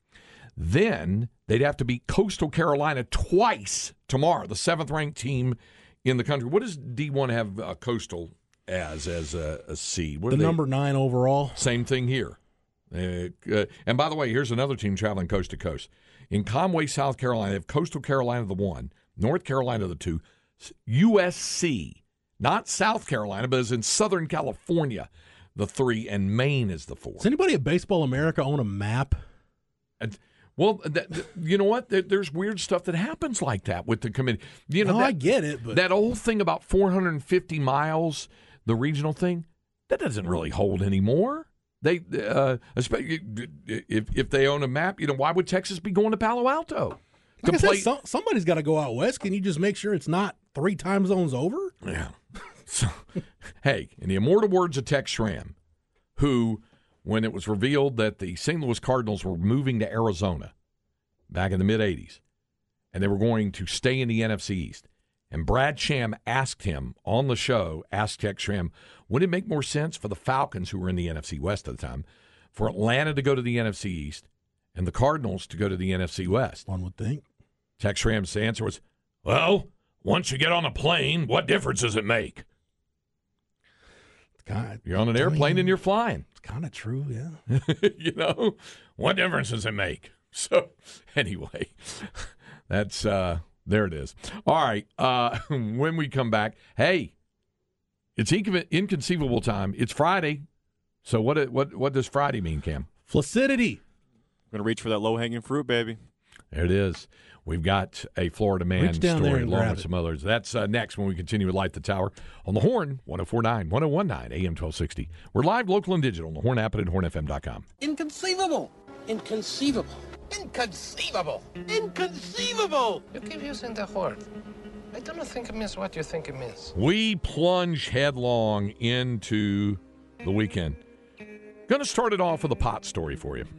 Then they'd have to beat Coastal Carolina twice tomorrow, the seventh-ranked team in the country. What does D one have uh, Coastal as, as a, a seed? What The are they- number nine overall. Same thing here. Uh, uh, and by the way, here's another team traveling coast to coast. In Conway, South Carolina, they have Coastal Carolina the one, North Carolina the two, U S C, not South Carolina, but as in Southern California, the three, and Maine is the four. Does anybody at Baseball America own a map? And, well, that, that- you know what? There, there's weird stuff that happens like that with the committee. You know, Oh, that, I get it, but that old thing about four hundred fifty miles, the regional thing, that doesn't really hold anymore. They, uh, especially if if they own a map, you know, why would Texas be going to Palo Alto to like I said, play? some, somebody's got to go out west. Can you just make sure it's not three time zones over? Yeah. So, hey, in the immortal words of Tex Schramm, who, when it was revealed that the Saint Louis Cardinals were moving to Arizona back in the mid eighties, and they were going to stay in the N F C East, and Brad Sham asked him on the show, asked Tex Schramm, would it make more sense for the Falcons, who were in the N F C West at the time, for Atlanta to go to the N F C East and the Cardinals to go to the N F C West? One would think. Tex Schramm's answer was, well, once you get on a plane, what difference does it make? God, You're on an I airplane mean, and you're flying. It's kind of true, yeah. You know, what difference does it make? So, anyway, that's uh, there it is. All right. Uh, when we come back, hey, it's incon- inconceivable time. It's Friday. So what what what does Friday mean, Cam? Flaccidity. We're going to reach for that low-hanging fruit, baby. There it is. We've got a Florida man Reach down there story and along grab with it. some others. That's uh, next when we continue with Light the Tower on the Horn, one oh four point nine, one oh one point nine, A M twelve sixty. We're live, local, and digital on the Horn app and at horn f m dot com. Inconceivable. Inconceivable. Inconceivable. Inconceivable. You keep using the word. I don't think it means what you think it means. We plunge headlong into the weekend. Going to start it off with a pot story for you.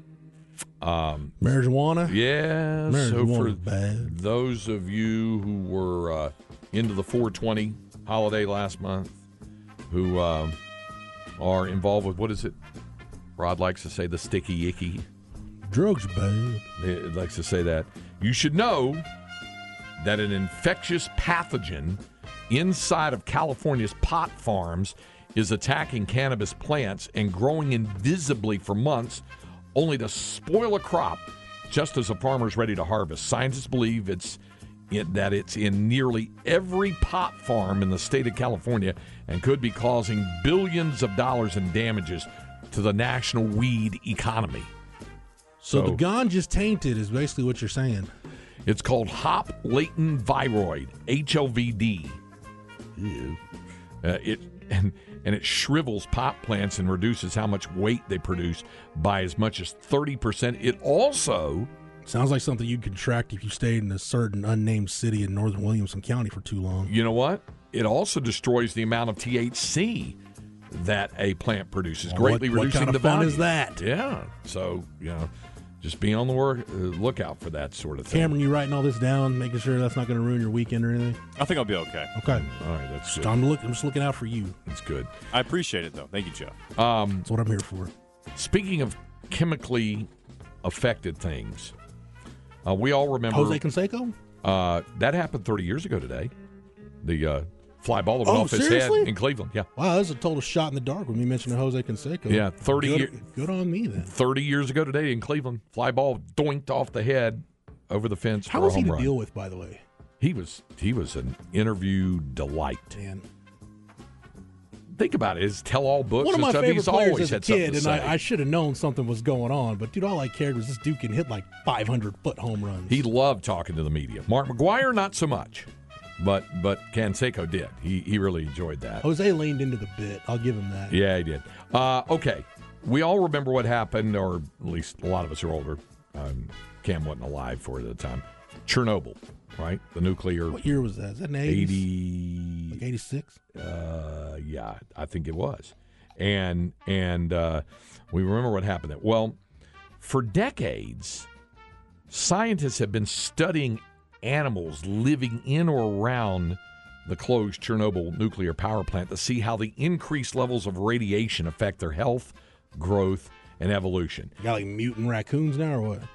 Um, Marijuana? Yeah. So for bad. those of you who were uh, into the four twenty holiday last month, who uh, are involved with, what is it? Rod likes to say the sticky icky. Drugs bad. He likes to say that. You should know that an infectious pathogen inside of California's pot farms is attacking cannabis plants and growing invisibly for months, only to spoil a crop just as a farmer's ready to harvest. Scientists believe it's in, that it's in nearly every pot farm in the state of California and could be causing billions of dollars in damages to the national weed economy. So, So- the ganja's tainted is basically what you're saying. It's called hop latent viroid, H L V D. Ew. Uh, it and and it shrivels pot plants and reduces how much weight they produce by as much as thirty percent. It also Sounds like something you'd contract if you stayed in a certain unnamed city in northern Williamson County for too long. You know what? It also destroys the amount of T H C that a plant produces, Well, greatly what- what reducing kind of the fun value. is that? Yeah. So, you know, just be on the work, uh, lookout for that sort of thing. Cameron, you writing all this down, making sure that's not going to ruin your weekend or anything? I think I'll be okay. Okay. All right, that's good. Time to look. I'm just looking out for you. That's good. I appreciate it, though. Thank you, Jeff. Um, That's what I'm here for. Speaking of chemically affected things, uh, we all remember Jose Canseco? uh, that happened thirty years ago today. The uh, fly ball that went Oh, off his seriously? head in Cleveland. Yeah, Wow, that's a total shot in the dark when you mentioned Jose Canseco. Yeah, thirty Good, year- good on me then. thirty years ago today in Cleveland, fly ball doinked off the head over the fence How for a was he home to run. deal with, by the way? He was he was an interview delight. Man, Think about it. His tell-all books one of and my stuff. favorite He's players always as a had something kid, to and say. I, I should have known something was going on. But dude, all I cared was this dude can hit like five hundred foot home runs. He loved talking to the media. Mark McGwire, not so much, but but Canseco did. He he really enjoyed that. Jose leaned into the bit. I'll give him that. Yeah, he did. Uh, okay, we all remember what happened, or at least a lot of us are older. Um, Cam wasn't alive for it at the time. Chernobyl, right? The nuclear. What year was that? Is that in the eighties? eighty. Like eighty-six? Uh, yeah, I think it was, and and uh, we remember what happened. There. Well, for decades, scientists have been studying animals living in or around the closed Chernobyl nuclear power plant to see how the increased levels of radiation affect their health, growth, and evolution. You got like mutant raccoons now or what?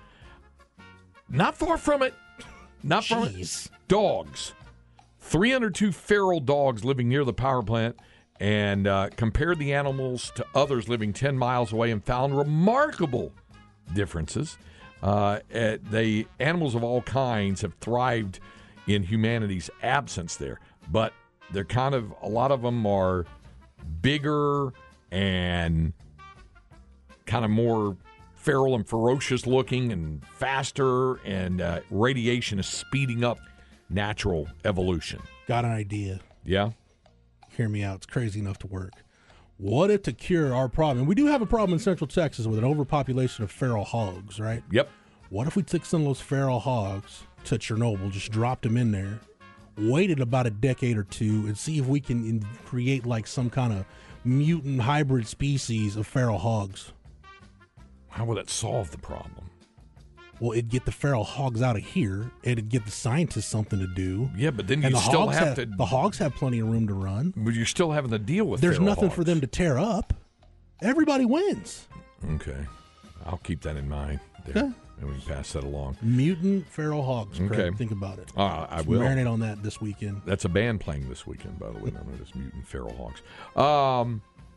Not far from it. Not from it. Jeez. Dogs. three hundred two feral dogs living near the power plant, and uh, compared the animals to others living ten miles away and found remarkable differences. Uh, eh, they animals of all kinds have thrived in humanity's absence there, but they're kind of a lot of them are bigger and kind of more feral and ferocious looking and faster, and uh, radiation is speeding up natural evolution. Got an idea. Yeah? Hear me out. It's crazy enough to work. What if to cure our problem, and we do have a problem in Central Texas with an overpopulation of feral hogs, right? Yep. What if we took some of those feral hogs to Chernobyl, just dropped them in there, waited about a decade or two, and see if we can in- create like some kind of mutant hybrid species of feral hogs? How would that solve the problem? Well, it'd get the feral hogs out of here, and it'd get the scientists something to do. Yeah, but then you And the still hogs have, have, to. the hogs have plenty of room to run. But you're still having to deal with. There's feral nothing hogs. for them to tear up. Everybody wins. Okay, I'll keep that in mind. There. Okay. And we can pass that along. Mutant feral hogs. Craig. Okay. Think about it. Uh, I Just will. marinate on that this weekend. That's a band playing this weekend, by the way. I noticed Mutant Feral Hogs. Um,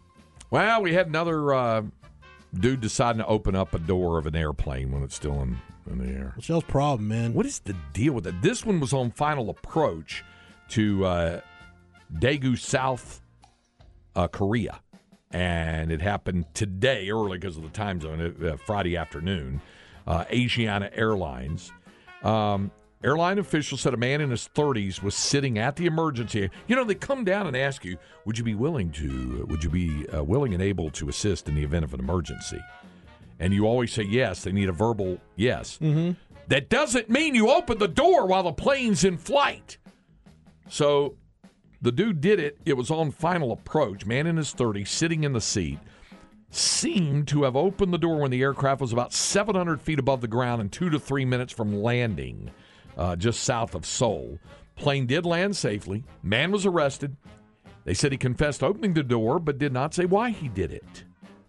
Well, we had another uh, dude deciding to open up a door of an airplane when it's still in, in the air. What's y'all's problem, man? What is the deal with it? This one was on final approach to uh, Daegu, South uh, Korea. And it happened today early because of the time zone, uh, Friday afternoon. Uh, Asiana Airlines. Um, airline officials said a man in his thirties was sitting at the emergency. You know, they come down and ask you, would you be willing to, would you be uh, willing and able to assist in the event of an emergency? And you always say yes. They need a verbal yes. Mm-hmm. That doesn't mean you open the door while the plane's in flight. So the dude did it. It was on final approach. Man in his thirties, sitting in the seat, seemed to have opened the door when the aircraft was about seven hundred feet above the ground and two to three minutes from landing uh, just south of Seoul. Plane did land safely. Man was arrested. They said he confessed opening the door but did not say why he did it.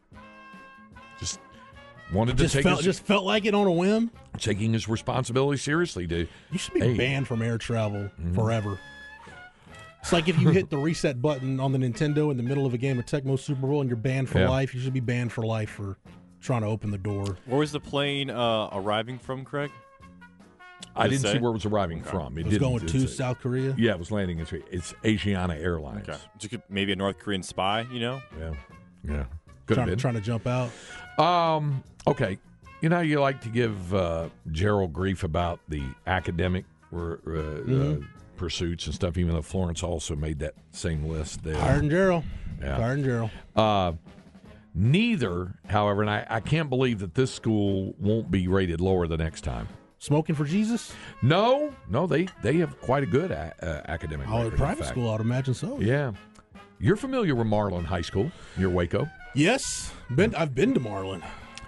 Just wanted to just take felt his, just felt like it on a whim. taking his responsibility seriously. To, You should be hey. banned from air travel Mm-hmm. forever. It's like if you hit the reset button on the Nintendo in the middle of a game of Tecmo Super Bowl and you're banned for Yeah. life. You should be banned for life for trying to open the door. Where was the plane uh, arriving from, Craig? I Does it didn't say? see where it was arriving Okay. from. It, It was didn't going it to say- South Korea. Yeah, it was landing. in It's Asiana Airlines. Okay. Just could- maybe a North Korean spy, you know? Yeah, yeah. Could have Trying, been. trying to jump out. Um, okay. You know how you like to give uh, Gerald grief about the academic uh, Mhm. uh, pursuits and stuff, even though Florence also made that same list there. Higher than Gerald. Yeah. Higher than Gerald. Uh, neither, however, and I, I can't believe that this school won't be rated lower the next time. Smoking for Jesus? No, no, they, they have quite a good a, uh, academic Oh, record, in private fact. school, I'd imagine so. Yeah. You're familiar with Marlin High School near Waco? Yes. Been, I've been to Marlin.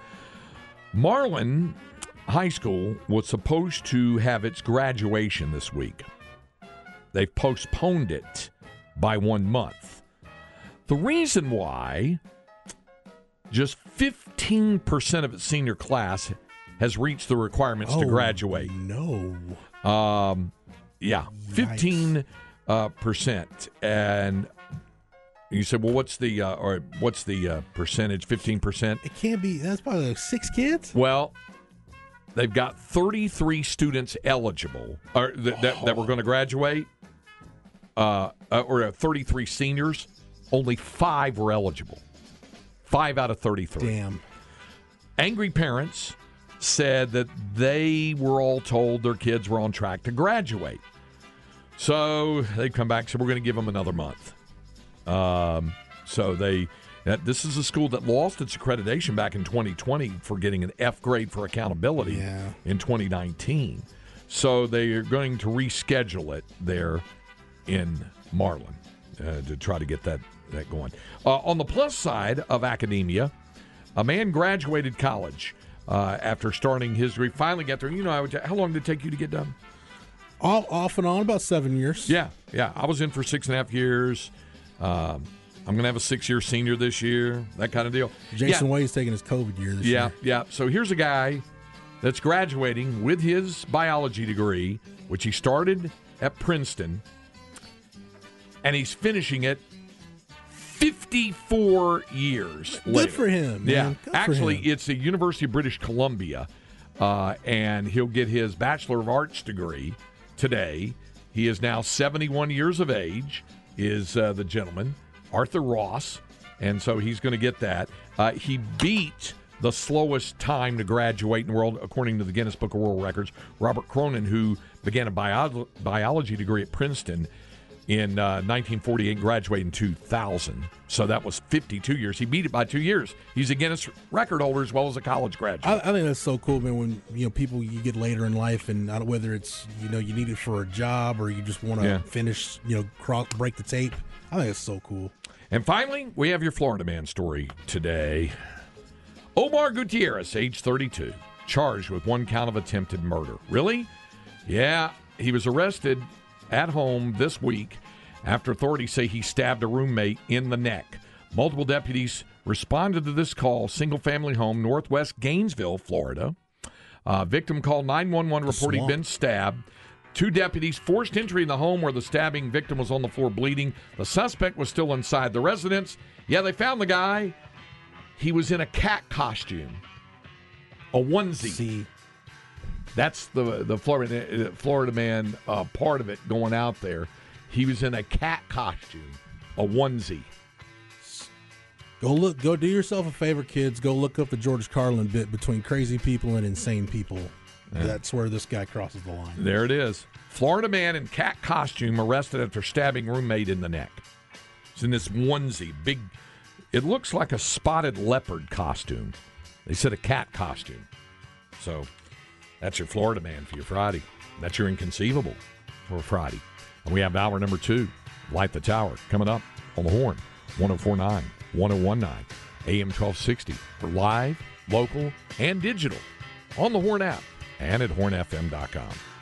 Marlin High School was supposed to have its graduation this week. They've postponed it by one month. The reason why, just fifteen percent of its senior class has reached the requirements to Oh, graduate. No. Um, yeah, fifteen uh, percent. And you said, well, what's the uh, or what's the uh, percentage? Fifteen percent. It can't be. That's probably like six kids. Well, they've got thirty-three students eligible, or th- that, that were going to graduate, uh, uh, or uh, thirty-three seniors. Only five were eligible. Five out of thirty-three. Damn. Angry parents said that they were all told their kids were on track to graduate. So they come back and said, we're going to give them another month. Um, so they, that, this is a school that lost its accreditation back in twenty twenty for getting an F grade for accountability Yeah. in twenty nineteen. So they are going to reschedule it there in Marlin uh, to try to get that, that going. Uh, on the plus side of academia, a man graduated college uh, after starting his degree. Finally got there. You know, I would, how long did it take you to get done? All, off and on, about seven years. Yeah, yeah. I was in for six and a half years. Um, I'm going to have a six-year senior this year, that kind of deal. Jason yeah. Wade's taking his COVID year this Yeah, year. yeah. So here's a guy that's graduating with his biology degree, which he started at Princeton, and he's finishing it fifty-four years Good later. for him, man. Yeah, Good for actually, him. it's the University of British Columbia, uh, and he'll get his Bachelor of Arts degree today. He is now seventy-one years of age, is uh, the gentleman, Arthur Ross, and so he's going to get that. Uh, he beat the slowest time to graduate in the world, according to the Guinness Book of World Records, Robert Cronin, who began a bio- biology degree at Princeton in uh, nineteen forty-eight and graduated in two thousand. So that was fifty-two years. He beat it by two years. He's a Guinness record holder as well as a college graduate. I, I think that's so cool, man. When you know people, you get later in life, and I don't, whether it's you know you need it for a job or you just want to Yeah. finish, you know, cross, break the tape. I think it's so cool. And finally, we have your Florida man story today. Omar Gutierrez, age thirty-two, charged with one count of attempted murder. Really? Yeah, he was arrested at home this week after authorities say he stabbed a roommate in the neck. Multiple deputies responded to this call, single-family home, northwest Gainesville, Florida. Uh, victim called nine one one reporting swamp. been stabbed. Two deputies forced entry in the home where the stabbing victim was on the floor bleeding. The suspect was still inside the residence. Yeah, they found the guy. He was in a cat costume, a onesie. See, that's the the Florida Florida man uh, part of it going out there. He was in a cat costume, a onesie. Go look. Go do yourself a favor, kids. Go look up the George Carlin bit between crazy people and insane people. Yeah. That's where this guy crosses the line. There it is. Florida man in cat costume arrested after stabbing roommate in the neck. It's in this onesie, big. It looks like a spotted leopard costume. They said a cat costume. So that's your Florida man for your Friday. That's your inconceivable for Friday. And we have hour number two, Light the Tower, coming up on the Horn, one oh four point nine, one oh one point nine, A M twelve sixty, for live, local, and digital on the Horn app and at horn f m dot com.